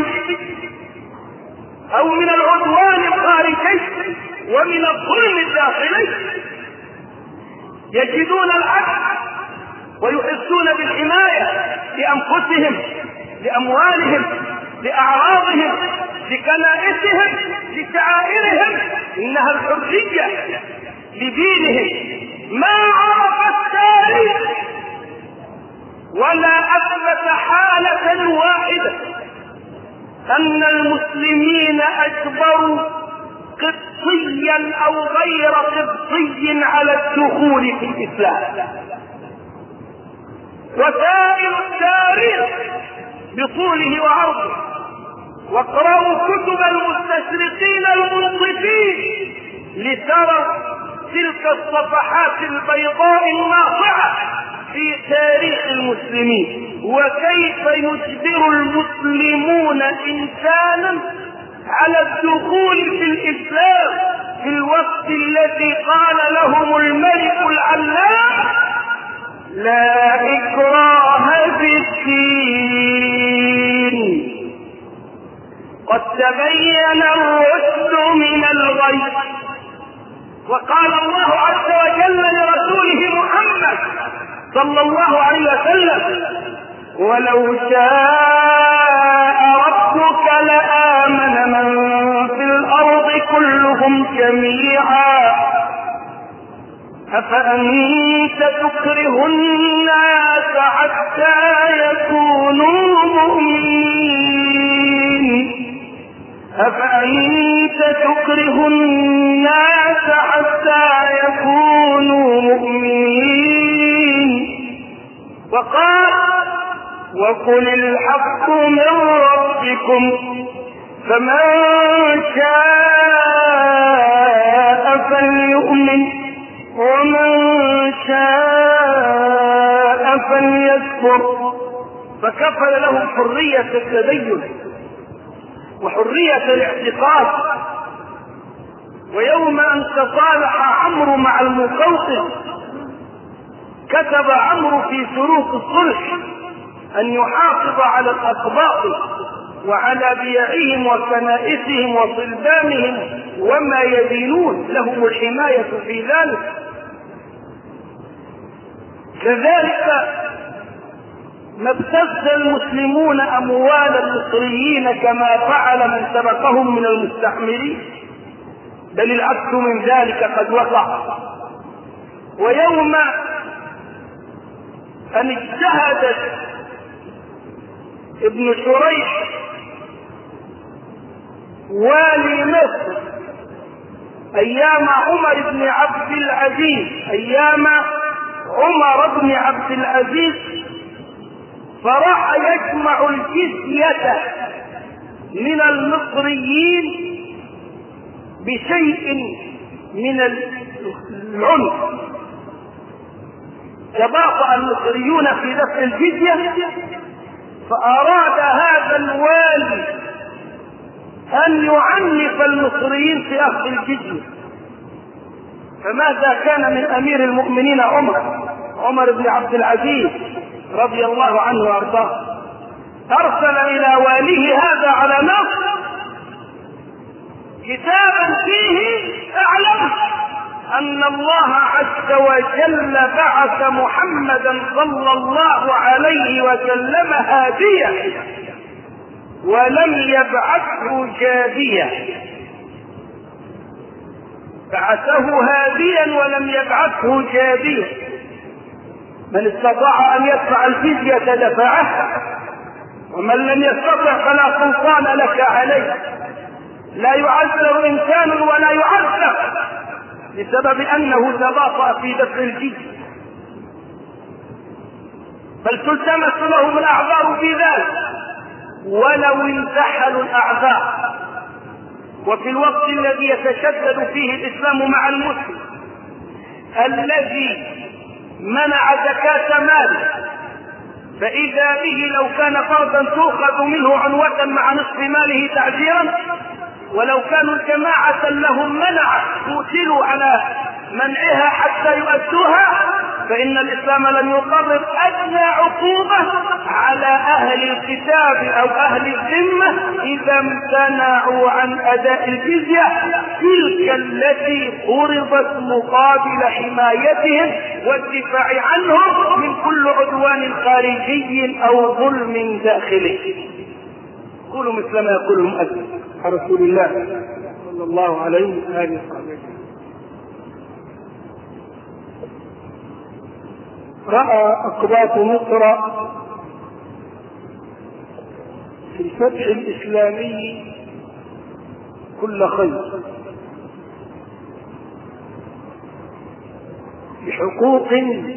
أو من العدوان الخارجي ومن الظلم الداخلي. يجدون العدل ويحسون بالحماية لأنفسهم، لأموالهم، لأعراضهم، لكنائسهم، لشعائرهم. إنها الحرية لدينهم. ما عرف التاريخ ولا أثبت حالة واحدة أن المسلمين أجبروا قبطيا أو غير قبطي على الدخول في الإسلام. وسائر التاريخ بطوله وعرضه، واقرأوا كتب المستشرقين المنصفين لتروا تلك الصفحات البيضاء الناصعة في تاريخ المسلمين، وكيف يجبر المسلمون إنسانا على الدخول في الإسلام في الوقت الذي قال لهم الملك العلام لا إكراه في الدين قد تبين الرشد من الغي. وقال الله عز وجل لرسوله محمد صلى الله عليه وسلم ولو شاء ربك لآمن من في الأرض كلهم جميعا أفأنت تكره الناس حتى يكونوا مؤمنين أفأنت تكره الناس حتى يكونوا مؤمنين. وقال وقل الحق من ربكم فمن شاء فليؤمن ومن شاء فليكفر. فكفل لهم حرية التدين وحرية الاعتقاد. ويوم أن تصالح عمرو مع المقوقس كتب عمرو في شروط الصلح أن يحافظ على الأقباط وعلى بيعهم وكنائسهم وصلبانهم وما يدينون، لهم الحماية في ذلك. كذلك ما ابتز المسلمون أموال المصريين كما فعل من سبقهم من المستعمرين، بل العكس من ذلك قد وقع. ويوم أن اجتهدت ابن شريح والي مصر أيام عمر بن عبد العزيز أيام عمر بن عبد العزيز فراح يجمع الجزية من المصريين بشيء من العنف. تباطأ المصريون في دفع الجزية، فأراد هذا الوالي أن يعنف المصريين في أخذ الجزية. فماذا كان من أمير المؤمنين عمر عمر بن عبد العزيز رضي الله عنه وارضاه؟ أرسل إلى واليه هذا على مصر كتابا فيه اعلم أن الله عز وجل بعث محمدا صلى الله عليه وسلم هاديا ولم يبعثه جاديا. بعثه هاديا ولم يبعثه جاديا. من استطاع أن يدفع الجزية دفعها، ومن لم يستطع فلا سلطان لك عليه. لا يعذر إنسان ولا يعذب بسبب أنه تباطأ في دفع الجزية، بل تلتمس لهم الأعذار في ذلك ولو انتحلوا الأعذار. وفي الوقت الذي يتشدد فيه الإسلام مع المسلم الذي منع زكاة ماله، فإذا به لو كان فرضا تؤخذ منه عنوة مع نصف ماله تعزيرا، ولو كانوا الجماعة لهم منع قتلوا على منعها حتى يؤدوها، فإن الإسلام لم يقرر أدنى عقوبة على أهل الكتاب أو أهل الذمة إذا امتنعوا عن أداء الجزية، تلك التي فرضت مقابل حمايتهم والدفاع عنهم من كل عدوان خارجي أو ظلم داخلي. قولوا مثل ما يقول المؤذن رسول الله صلى الله عليه وآله وسلم. رأى أقباط مصر في الفتح الإسلامي كل خير بحقوق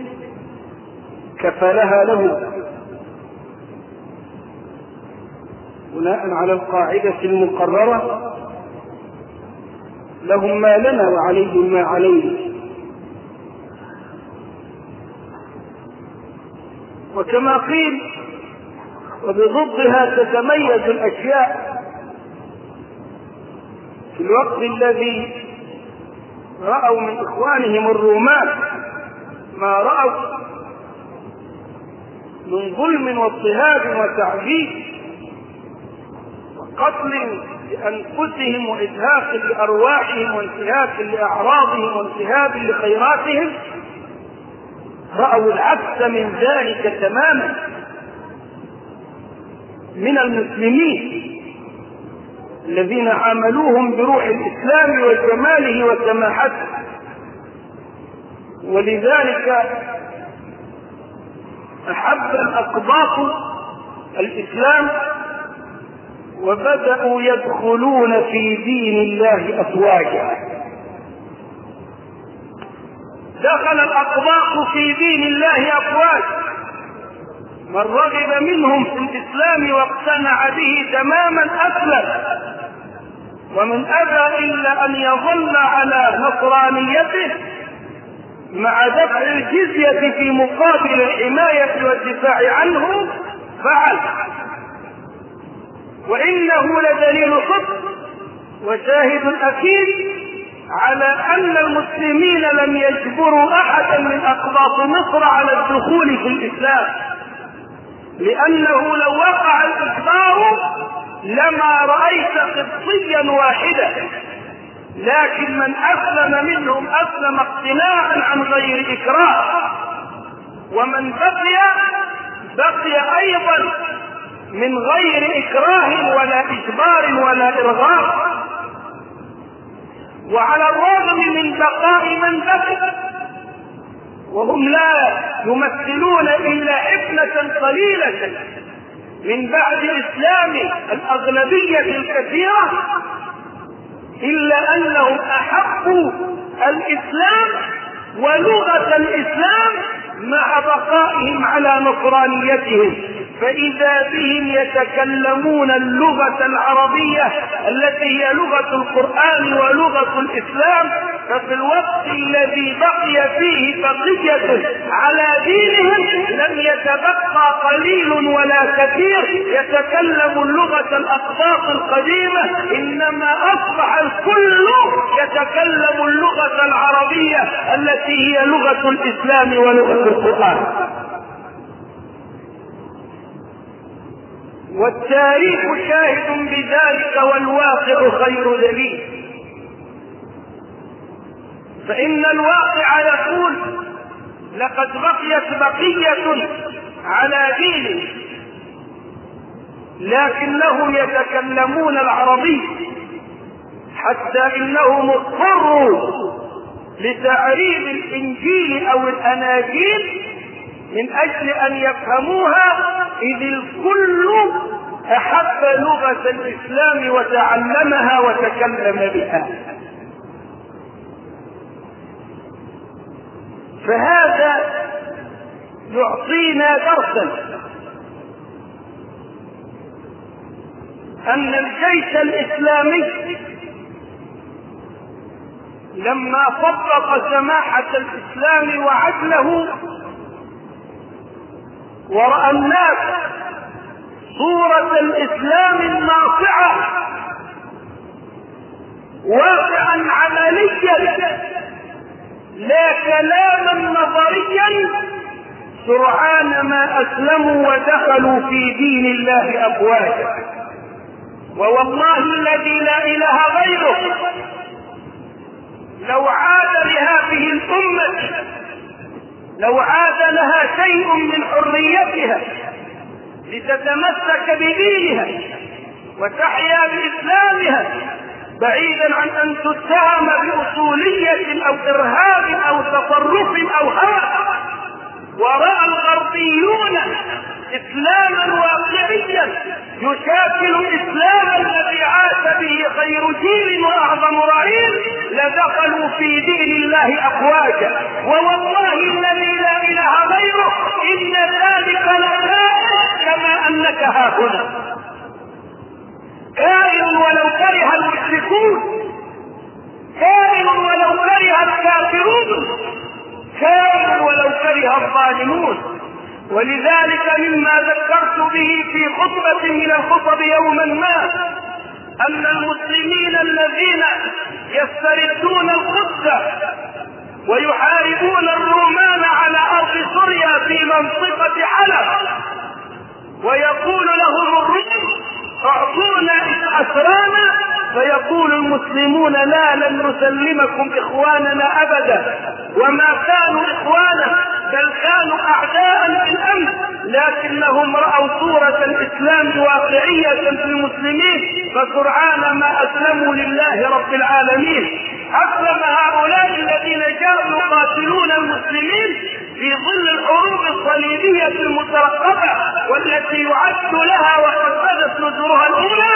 كفلها له بناء على القاعدة المقررة: لهم ما لنا وعليهم ما علينا. وكما قيل وبضدها تتميز الأشياء. في الوقت الذي رأوا من إخوانهم الرومان ما رأوا من ظلم واضطهاد وتعذيب وقتل لأنفسهم وإزهاق لأرواحهم وانتهاك لأعراضهم وانتهاك لخيراتهم، رأوا العكس من ذلك تماما من المسلمين الذين عاملوهم بروح الإسلام وجماله وسماحته. ولذلك أحب الأقباط الإسلام وبدأوا يدخلون في دين الله أفواجا. دخل الأقباط في دين الله أفواج، من رغب منهم في الإسلام واقتنع به تماما أسلم، ومن أبى إلا أن يظل على نصرانيته مع دفع الجزية في مقابل الحماية والدفاع عنه فعل. وإنه لدليل صدق وشاهد أكيد على أن المسلمين لم يجبروا أحدا من أقباط مصر على الدخول في الإسلام، لأنه لو وقع الإجبار لما رأيت قبطيا واحدا، لكن من أسلم منهم أسلم اقتناعا عن غير إكراه، ومن بقي بقي أيضا من غير إكراه ولا إجبار ولا إرغام. وعلى الرغم من بقاء من بقي وهم لا يمثلون إلا حفنة قليلة من بعد إسلام الأغلبية الكثيرة، إلا أنهم أحبوا الإسلام ولغة الإسلام مع بقائهم على نصرانيتهم، فإذا بهم يتكلمون اللغة العربية التي هي لغة القرآن ولغة الإسلام ففي الوقت الذي بقي فيه بقية على دينهم لم يتبقى قليل ولا كثير يتكلم اللغة الأقباط القديمة، إنما أصبح الكل يتكلم اللغة العربية التي هي لغة الإسلام ولغة القرآن. والتاريخ شاهد بذلك والواقع خير دليل. فإن الواقع يقول لقد بقيت بقية على دينه لكنهم يتكلمون العربية، حتى إنهم اضطروا لتعريب الإنجيل أو الأناجيل من أجل أن يفهموها، إذ الكل أحب لغة الإسلام وتعلمها وتكلم بها. فهذا يعطينا درسا أن الجيش الإسلامي لما طبق سماحة الإسلام وعدله ورأى الناس صورة الإسلام الناصعة واقعا عمليا لا كلاما نظريا، سرعان ما أسلموا ودخلوا في دين الله أفواجا. ووالله الذي لا إله غيره لو عاد لهذه الأمة لو عاد لها شيء من حريتها لتتمسك بدينها وتحيا بإسلامها بعيدا عن أن تتهم بأصولية أو إرهاب أو تطرف أو هوى، ورأى الغربيون إسلاما واقعيا يشاكل الإسلام الذي عاش به خير جيل وأعظم رعيل لدخلوا في دين الله أفواجا. ووالله الذي لا إله غيره إن ذلك لكائن كما أنك هاهنا، كائن ولو كره المشركون، كائن ولو كره الكافرون، كائن ولو كره الظالمون. ولذلك مما ذكرت به في خطبة من الخطب يوما ما أن المسلمين الذين يستردون القدس ويحاربون الرومان على أرض سوريا في منطقة حلب ويقول لهم الروم اعطونا أسرانا، فيقول المسلمون لا لن نسلمكم إخواننا أبدا، وما كانوا إخوانا بل كانوا أعداء في الأمن، لكنهم رأوا صورة الإسلام واقعية في المسلمين فسرعان ما أسلموا لله رب العالمين. أسلم هؤلاء الذين جاءوا يقاتلون المسلمين في ظل الحروب الصليبية المترقبة والتي يعد لها وقد بدت نذورها الأولى،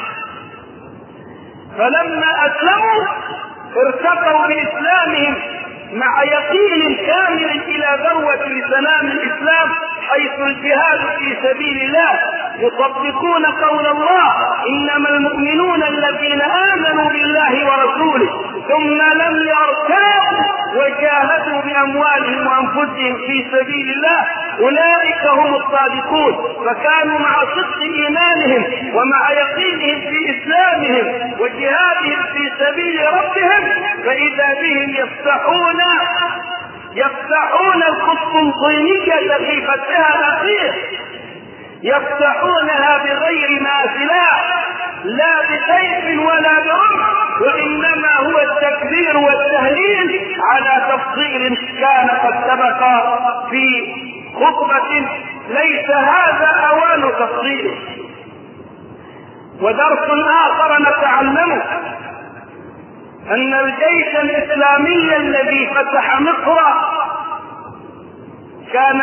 فلما أسلموا ارتقوا بإسلامهم مع يقين كامل إلى ذروة سلام الإسلام حيث الجهاد في سبيل الله، يطبقون قول الله إنما المؤمنون الذين آمنوا بالله ورسوله ثم لم يرتابوا وجاهدوا بأموالهم وأنفسهم في سبيل الله أولئك هم الصادقون. فكانوا مع صدق إيمانهم ومع يقينهم في إسلامهم وجهادهم في سبيل ربهم فإذا بهم يفتحون يفتحون القسطنطينية في فتحها الأخير، يفتحونها بغير ما سلاح لا بسيف ولا برمح، وإنما هو التكبير والتهليل على تفصيل كان قد سبق في خطبة ليس هذا أوان تفصيله. ودرس آخر نتعلمه أن الجيش الإسلامي الذي فتح مصر كان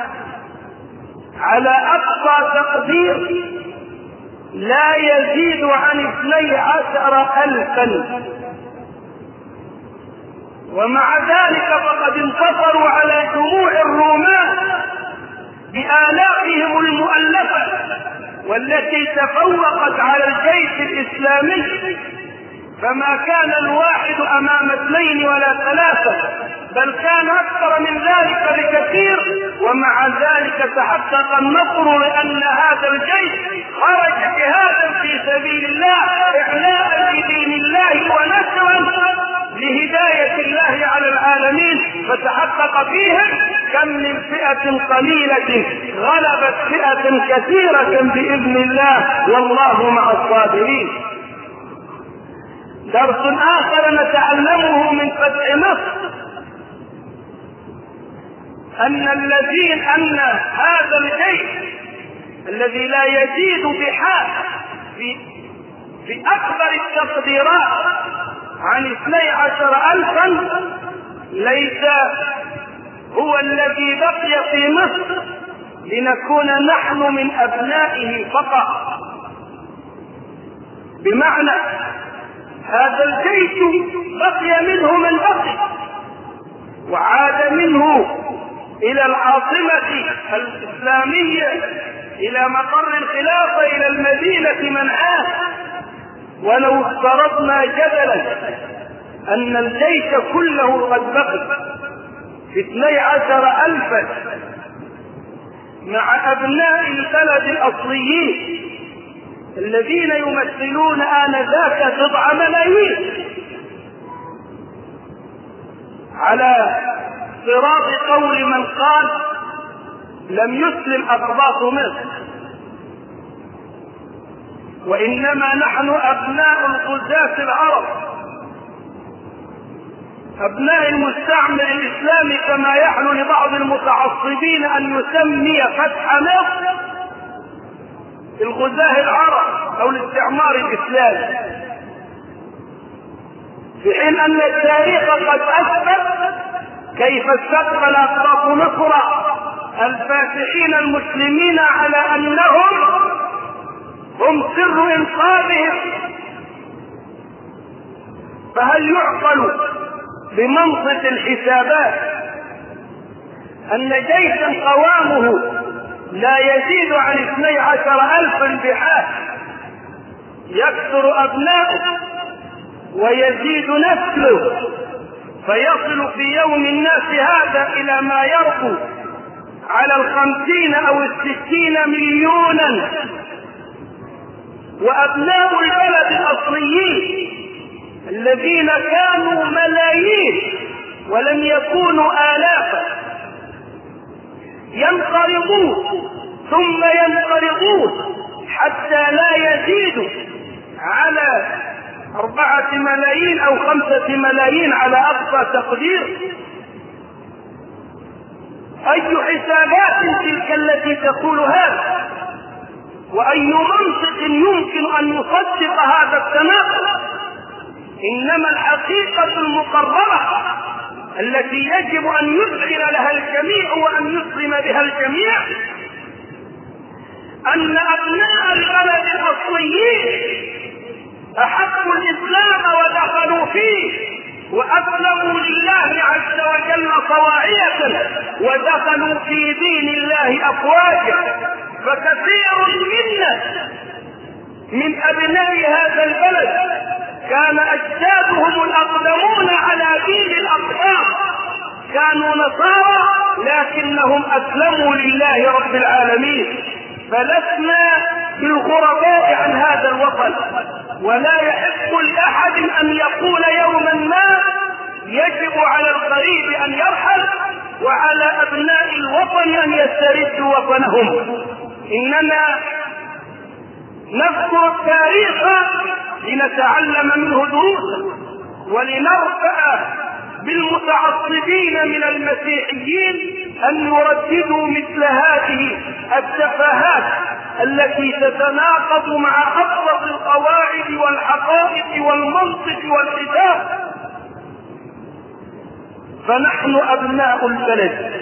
على أقصى تقدير لا يزيد عن اثني عشر ألفا، ومع ذلك فقد انتصروا على جموع الرومان بآلافهم المؤلفة والتي تفوقت على الجيش الإسلامي، فما كان الواحد أمام اثنين ولا ثلاثة، بل كان أكثر من ذلك بكثير، ومع ذلك تحقق النصر لأن هذا الجيش خرج جهادا في سبيل الله إعلاء لدين الله ونشرا لهداية الله على العالمين، فتحقق فيهم كم من فئة قليلة غلبت فئة كثيرة بإذن الله، والله مع الصابرين. درس آخر نتعلمه من فتح مصر أن الذين أن هذا الجيش الذي لا يزيد بحال في في أكبر التقديرات عن اثني عشر ألفا ليس هو الذي بقي في مصر لنكون نحن من أبنائه فقط، بمعنى هذا الجيش بقي منه من بقي، وعاد منه إلى العاصمة الإسلامية إلى مقر الخلافة إلى المدينة من عاد. ولو افترضنا جدلا أن الجيش كله قد بقي في اثني عشر ألفا مع أبناء البلد الأصليين الذين يمثلون آنذاك بضع ملايين، على صراط قول من قال لم يسلم أقباط مصر، وإنما نحن أبناء الغزاة العرب، أبناء المستعمر الإسلامي، كما يحلو لبعض المتعصبين أن يسمي فتح مصر الغزاة العرب أو الاستعمار الإسلامي، في حين أن التاريخ قد أثبت كيف استقبل أقباط مصر الفاتحين المسلمين على أنهم هم سر إنقاذهم. فهل يعقل بمنطق الحسابات أن جيشا قوامه لا يزيد عن اثني عشر ألفا بحال يكثر أبناؤه ويزيد نسله فيصل في يوم الناس هذا إلى ما يرقى على الخمسين أو الستين مليونا، وأبناء البلد الأصليين الذين كانوا ملايين ولم يكونوا آلافا ينقرضون ثم ينقرضون حتى لا يزيدوا على أربعة ملايين أو خمسة ملايين على أقصى تقدير. أي حسابات تلك التي تقول هذا؟ وأي منطق يمكن أن يصدق هذا التناقض؟ إنما الحقيقة المقررة التي يجب أن يدخل لها الجميع وأن يسلم بها الجميع أن أبناء البلد الأصليين أحبوا الإسلام ودخلوا فيه وأسلموا لله عز وجل طواعية ودخلوا في دين الله أفواجا. فكثير منا من أبناء هذا البلد كان أجدادهم الأقدمون على دين الأقدام، كانوا نصارى لكنهم أسلموا لله رب العالمين. فلسنا بالغرباء عن هذا الوطن، ولا يحق لأحد أن يقول يوما ما يجب على القريب أن يرحل وعلى أبناء الوطن أن يستردوا وطنهم. إننا نذكر التاريخ لنتعلم منه دروسا ولنرفع بالمتعصبين من المسيحيين أن يرددوا مثل هذه التفاهات التي تتناقض مع أبسط القواعد والحقائق والمنطق والحساب. فنحن أبناء البلد،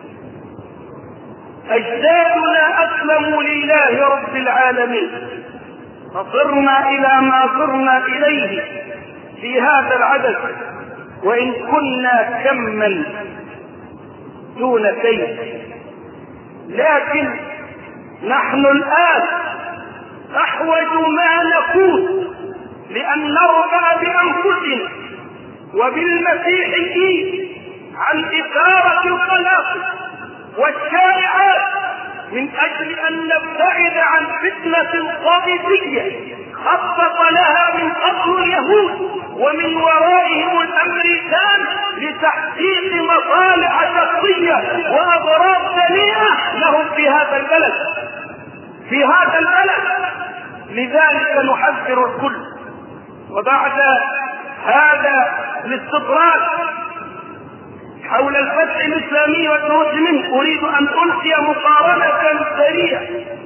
أجدادنا أسلموا لله رب العالمين، فصرنا إلى ما صرنا إليه في هذا العدد، وإن كنا كما دون كيف. لكن نحن الآن أحوج ما نكون لأن نرضى بأنفسنا وبالمسيحيين عن إثارة الطلاق والشائعات من أجل أن نبتعد عن فتنة طائفية خطط لها من قبل اليهود ومن ورائهم الأمريكان لتحقيق مصالح شخصية وأغراض دنيئة لهم في هذا البلد في هذا البلد لذلك نحذر الكل. وبعد هذا الاستطراد حول الفتح الإسلامي والخروج منه أريد أن ألقي مقارنة سريعة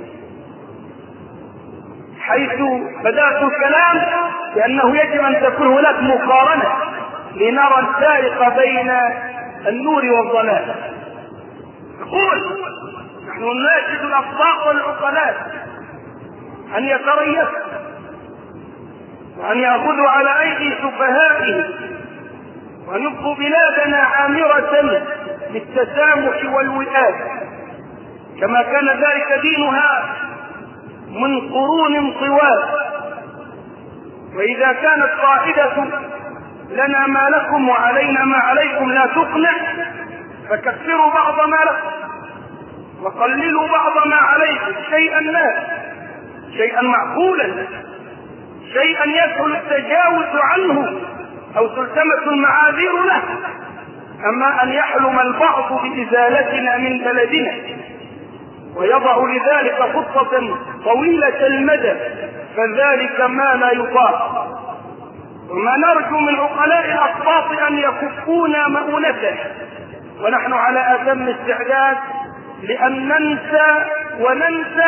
حيث بدأت الكلام لأنه يجب أن تكون هناك مقارنة لنرى الفارق بين النور والظلام. نقول نحن نناشد الأطباء والعقلاء أن يتريثوا وأن يأخذوا على أيدي سفهائهم وأن يبقوا بلادنا عامرة بالتسامح والوئاد كما كان ذلك دينها من قرون طوال. وإذا كانت قاعدة لنا ما لكم وعلينا ما عليكم لا تقنع فكثروا بعض ما لكم وقللوا بعض ما عليكم شيئا ما شيئا معقولا شيئا يسهل التجاوز عنه أو تلتمس المعاذير له. أما أن يحلم البعض بإزالتنا من بلدنا ويضع لذلك خطة طويلة المدى فذلك ما لا يطاق. وما نرجو من عقلاء الأقباط أن يكفونا مؤونته ونحن على أتم استعداد لأن ننسى وننسى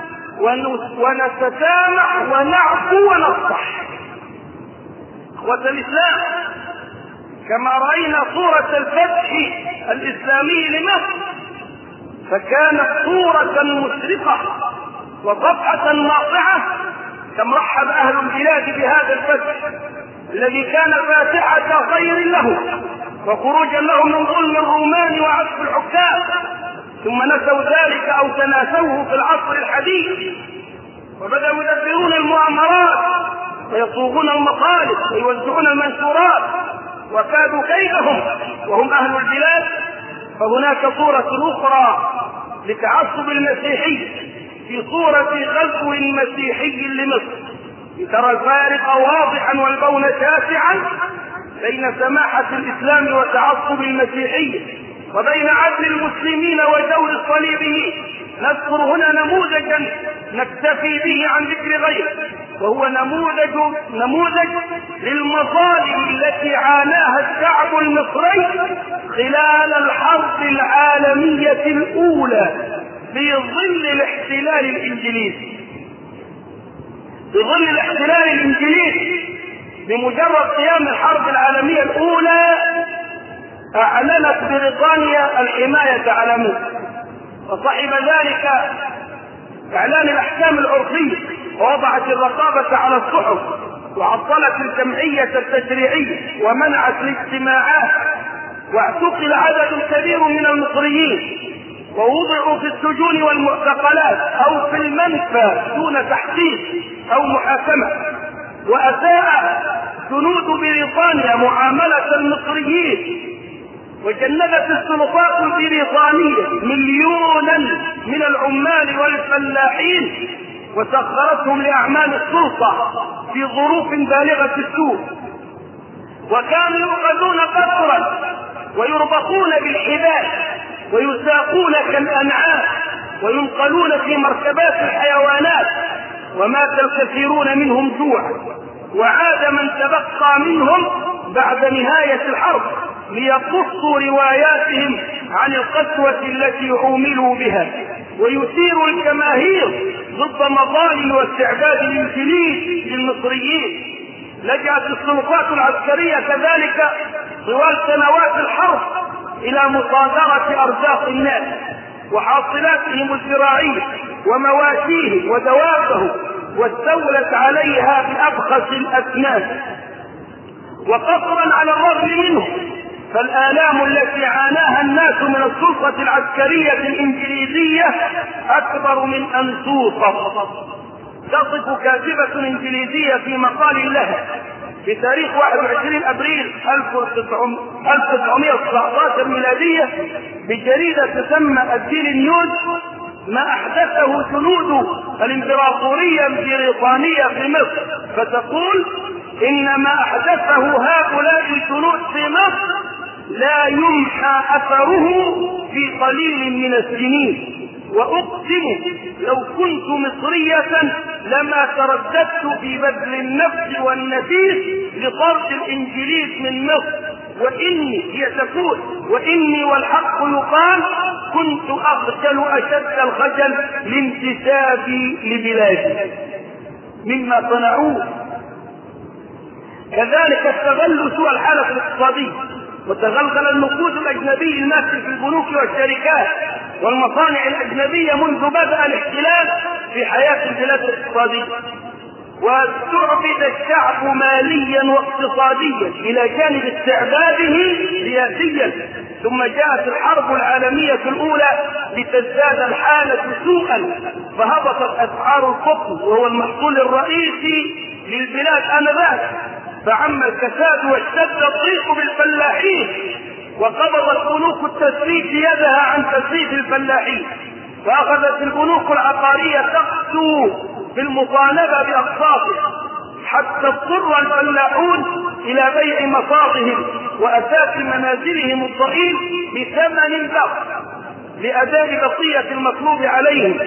ونتسامح ونعفو ونصفح. إخوة الإسلام كما رأينا صورة الفتح الإسلامي لمصر فكانت صورة مشرقة وصفحة ناصعة كم رحب أهل البلاد بهذا الفتح الذي كان فاتحة خير له وخروجا لهم من ظلم الرومان وعسف الحكام ثم نسوا ذلك أو تناسوه في العصر الحديث وبدأوا يدبرون المؤامرات ويصوغون المطالب ويوزعون المنشورات وكادوا كيدهم وهم أهل البلاد. فهناك صورة أخرى لتعصب المسيحي في صورة غزو مسيحي لمصر. ترى الفارق واضحا والبون شاسعا بين سماحة الإسلام وتعصب المسيحي وبين عدل المسلمين وجور الصليبيين. نذكر هنا نموذجا نكتفي به عن ذكر غيره وهو نموذج نموذج للمظالم التي عاناها الشعب المصري خلال الحرب العالمية الأولى في ظل الاحتلال الإنجليزي. في ظل الاحتلال الإنجليزي بمجرد قيام الحرب العالمية الأولى أعلنت بريطانيا الحماية على مصر وصحب ذلك إعلان الأحكام العرفية ووضعت الرقابة على الصحف وعطلت الجمعية التشريعية ومنعت الاجتماعات واعتقل عدد كبير من المصريين ووضعوا في السجون والمعتقلات أو في المنفى دون تحقيق أو محاكمة. وأساء جنود بريطانيا معاملة المصريين وجندت السلطات البريطانية مليونا من العمال والفلاحين وسخرتهم لأعمال السلطة في ظروف بالغة السوء وكانوا يؤخذون قسرا ويربطون بالحبال ويساقون كالأنعام وينقلون في مركبات الحيوانات ومات الكثيرون منهم جوعا وعاد من تبقى منهم بعد نهاية الحرب ليقصوا رواياتهم عن القسوة التي عوملوا بها ويثيروا الجماهير ضد مظالم واستعداد الانجليز للمصريين. لجأت السلطات العسكرية كذلك طوال سنوات الحرب إلى مصادرة أرزاق الناس وحاصلاتهم الزراعية ومواشيهم ودوابهم واستولت عليها بأبخس الأثمان. وقصرا على الرغم منه فالآلام التي عاناها الناس من السلطة العسكرية الإنجليزية أكبر من أن توصف. تصف كاتبة إنجليزية في مقال لها بتاريخ واحد وعشرين أبريل ألف وتسعمائة وتسعة عشر ميلادية بجريدة تسمى الديلي نيوز ما أحدثه جنود الإمبراطورية البريطانية في مصر، فتقول إن ما أحدثه هؤلاء الجنود في مصر لا يمحى أثره في قليل من السنين، وأقسم لو كنت مصرية لما ترددت في بذل النفس والنفيس لطرد الإنجليز من مصر، وإني هي تقول وإني والحق يقال كنت أخجل أشد الخجل لانتسابي لبلادي مما صنعوه. كذلك استغلوا سوء الحالة الاقتصادية وتغلغل النقود الأجنبي الماثل في البنوك والشركات والمصانع الأجنبية منذ بدأ الاحتلال في حياة البلاد الاقتصادية، واستعبد الشعب ماليا واقتصاديا إلى جانب استعباده سياسيا. ثم جاءت الحرب العالمية الأولى لتزداد الحالة سوءا، فهبطت أسعار القطن وهو المحصول الرئيسي للبلاد آنذاك، فعم الكساد واشتد الضيق بالفلاحين، وقبضت بنوك التسليف يدها عن تسليف الفلاحين، فأخذت البنوك العقارية تقسو في المطالبة بأقساطها، حتى اضطر الفلاحون إلى بيع مصاطهم وأساس منازلهم الضئيل بثمن بخس لأداء بقية المطلوب عليهم.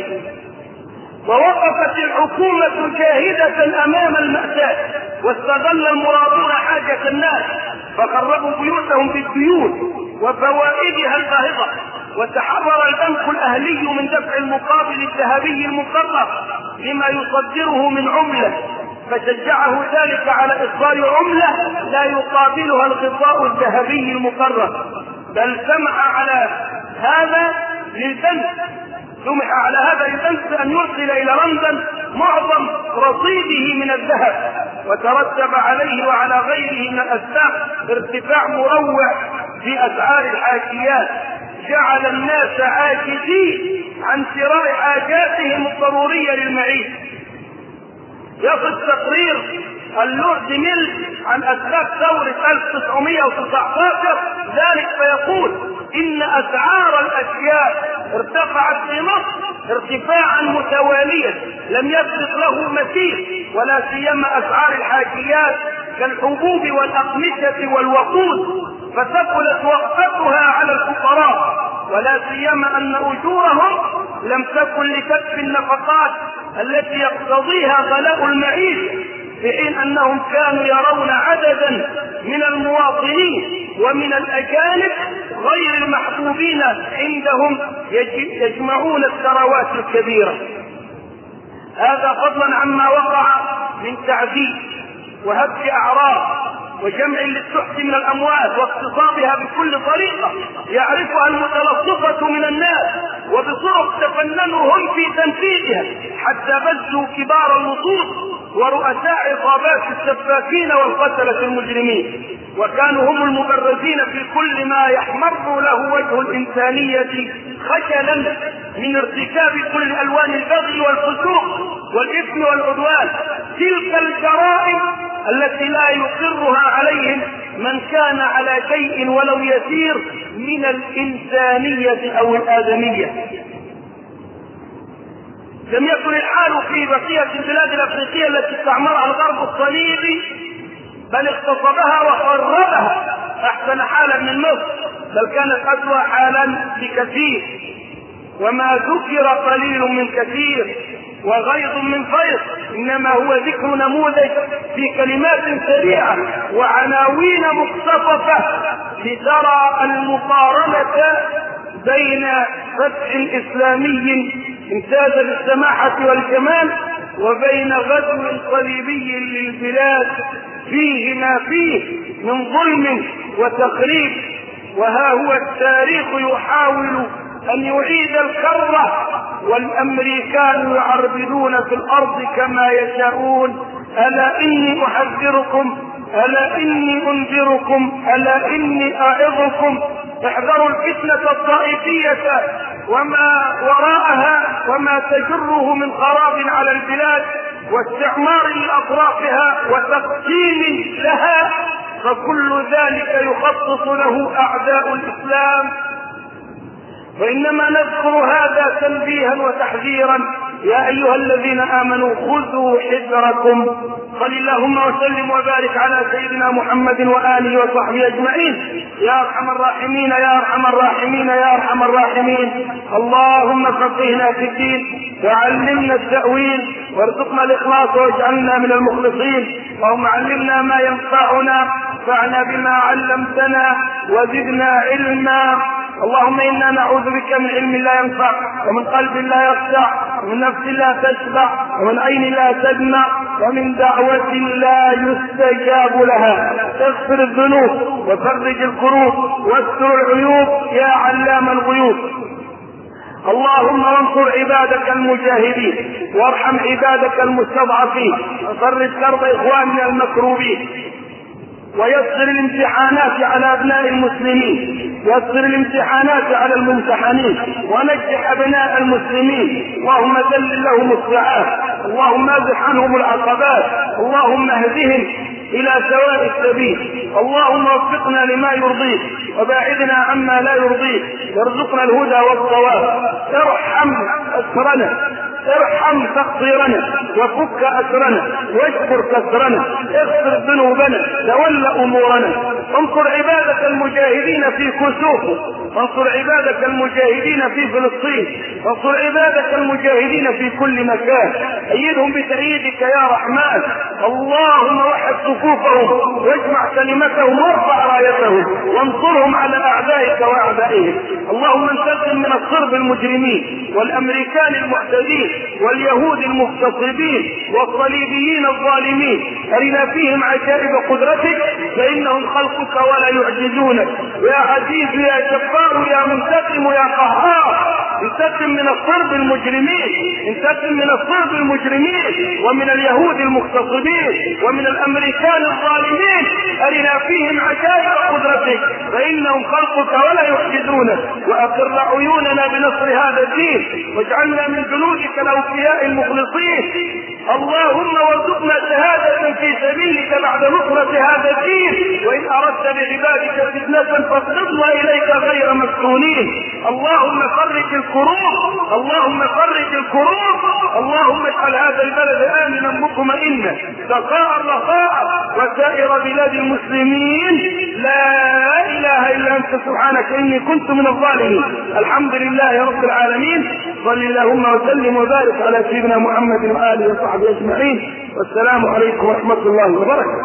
ووقفت الحكومة جاهدة أمام المأساة، واستغل المرادون حاجة الناس فخربوا بيوتهم بالديون وفوائدها الباهظة، وتحرر البنك الأهلي من دفع المقابل الذهبي المقرر لما يصدره من عملة، فشجعه ذلك على إصدار عملة لا يقابلها الغطاء الذهبي المقرر، بل سمح على هذا للبنك سمح على هذا البنك أن يرسل إلى لندن معظم رصيده من الذهب، وترتب عليه وعلى غيره من الأسباب ارتفاع مروع في أسعار الحاجيات، جعل الناس عاجزين عن شراء حاجاتهم الضرورية للمعيشة. يصف تقرير اللورد ميل عن أسباب ثورة ألف وتسعمائة وتسعة عشر ذلك فيقول إن أسعار الأشياء ارتفعت في مصر ارتفاعا متواليا لم يسبق له مثيل، ولا سيما أسعار الحاجيات كالحبوب والأقمشة والوقود، فثقلت وقفتها على الفقراء، ولا سيما أن أجورهم لم تكن لكسب النفقات التي يقتضيها غلاء المعيشة، في حين أنهم كانوا يرون عددا من المواطنين ومن الأجانب غير المحبوبين عندهم يجمعون الثروات الكبيرة. هذا فضلا عما وقع من تعذيب وهتك أعراض وجمع للسحت من الأموال واغتصابها بكل طريقة يعرفها المتلطفة من الناس، وبطرق تفننوا هم في تنفيذها حتى بزوا كبار اللصوص ورؤساء عصابات السفاكين والقتلة المجرمين، وكانوا هم المبرزين في كل ما يحمر له وجه الإنسانية خجلا من ارتكاب كل ألوان البغي والفسوق والإثم والعدوان، تلك الجرائم التي لا يقرها عليهم من كان على شيء ولو يسير من الإنسانية أو الآدمية. لم يكن الحال في بقية البلاد الأفريقية التي استعمرها الغرب الصليبي، بل اغتصبها وخربها أحسن حالا من مصر، بل كانت أسوأ حالا بكثير. وما ذكر قليل من كثير وغيظ من فيض، إنما هو ذكر نموذج في كلمات سريعة وعناوين مقتطفة لترى المقارنة بين فتح إسلامي امتاز بالسماحة والجمال وبين غزو صليبي للبلاد فيه ما فيه من ظلم وتخريب. وها هو التاريخ يحاول أن يعيد الكرة والأمريكان يعربدون في الأرض كما يشاءون. ألا إني أحذركم، ألا إني أنذركم، ألا إني أعظكم، احذروا الفتنة الطائفية وما وراءها وما تجره من خراب على البلاد واستعمار لأطرافها وتقسيم لها، فكل ذلك يخصص له أعداء الإسلام. وإنما نذكر هذا تنبيها وتحذيرا. يا أيها الذين آمنوا خذوا حذركم. صل اللهم وسلم وبارك على سيدنا محمد وآله وصحبه أجمعين. يا أرحم الراحمين يا أرحم الراحمين يا أرحم الراحمين. اللهم فقهنا في الدين وعلمنا التأويل وارزقنا الإخلاص واجعلنا من المخلصين. اللهم علمنا ما ينفعنا وانفعنا بما علمتنا وزدنا علما. اللهم إنا نعوذ بك من علم لا ينفع ومن قلب لا يخشع ومن نفس لا تشبع ومن عين لا تدمع ومن دعوة لا يستجاب لها. اغفر الذنوب وفرج الكروب واستر العيوب يا علام الغيوب. اللهم انصر عبادك المجاهدين وارحم عبادك المستضعفين وفرج كرب إخواننا المكروبين ويسر الامتحانات على أبناء المسلمين يسر الامتحانات على الممتحنين ونجح أبناء المسلمين. اللهم ذلل لهم الصعاب. اللهم ازح عنهم العقبات. اللهم اهدهم إلى سواء السبيل. اللهم وفقنا لما يرضيك وباعدنا عما لا يرضيك. وارزقنا الهدى والصواب. ارحم أسرنا ارحم تقصيرنا وفك أسرنا واجبر كسرنا. اغفر ذنوبنا تول أمورنا. انصر عبادك المجاهدين في كسوف. انصر عبادك المجاهدين في فلسطين. انصر عبادك المجاهدين في كل مكان. أيدهم بتأييدك يا رحمن. اللهم وحد صفوفهم واجمع كلمتهم وارفع رايتهم وانصرهم على أعدائك وأعدائهم. اللهم انتقم من الصرب المجرمين والأمريكان المعتدين واليهود المغتصبين والصليبيين الظالمين. أرنا فيهم عجائب قدرتك فإنهم خلقك ولا يعجزونك. يا عزيز يا جبار يا منتقم يا قهار. انتقم من الصرب المجرمين انتقم من الصرب المجرمين ومن اليهود المغتصبين ومن الأمريكان الظالمين. أرنا فيهم عجائب قدرتك فإنهم خلقك ولا يعجزونك. وأقر عيوننا بنصر هذا الدين واجعلنا من جنودك الأوفياء المخلصين. اللهم وارزقنا شهادة في سبيلك بعد نصرة هذا الدين. وإن أردت بعبادك فتنة فاصرفنا إليك غير مفتونين. اللهم فرج الكروب اللهم فرج الكروب. اللهم اجعل هذا البلد آمنا مطمئنا سخاء رخاء وسائر بلاد المسلمين. لا إله إلا أنت سبحانك إني كنت من الظالمين. الحمد لله رب العالمين. صل اللهم وسلم وبارك على سيدنا محمد وآله وصحبه أجمعين. والسلام عليكم ورحمة الله وبركاته.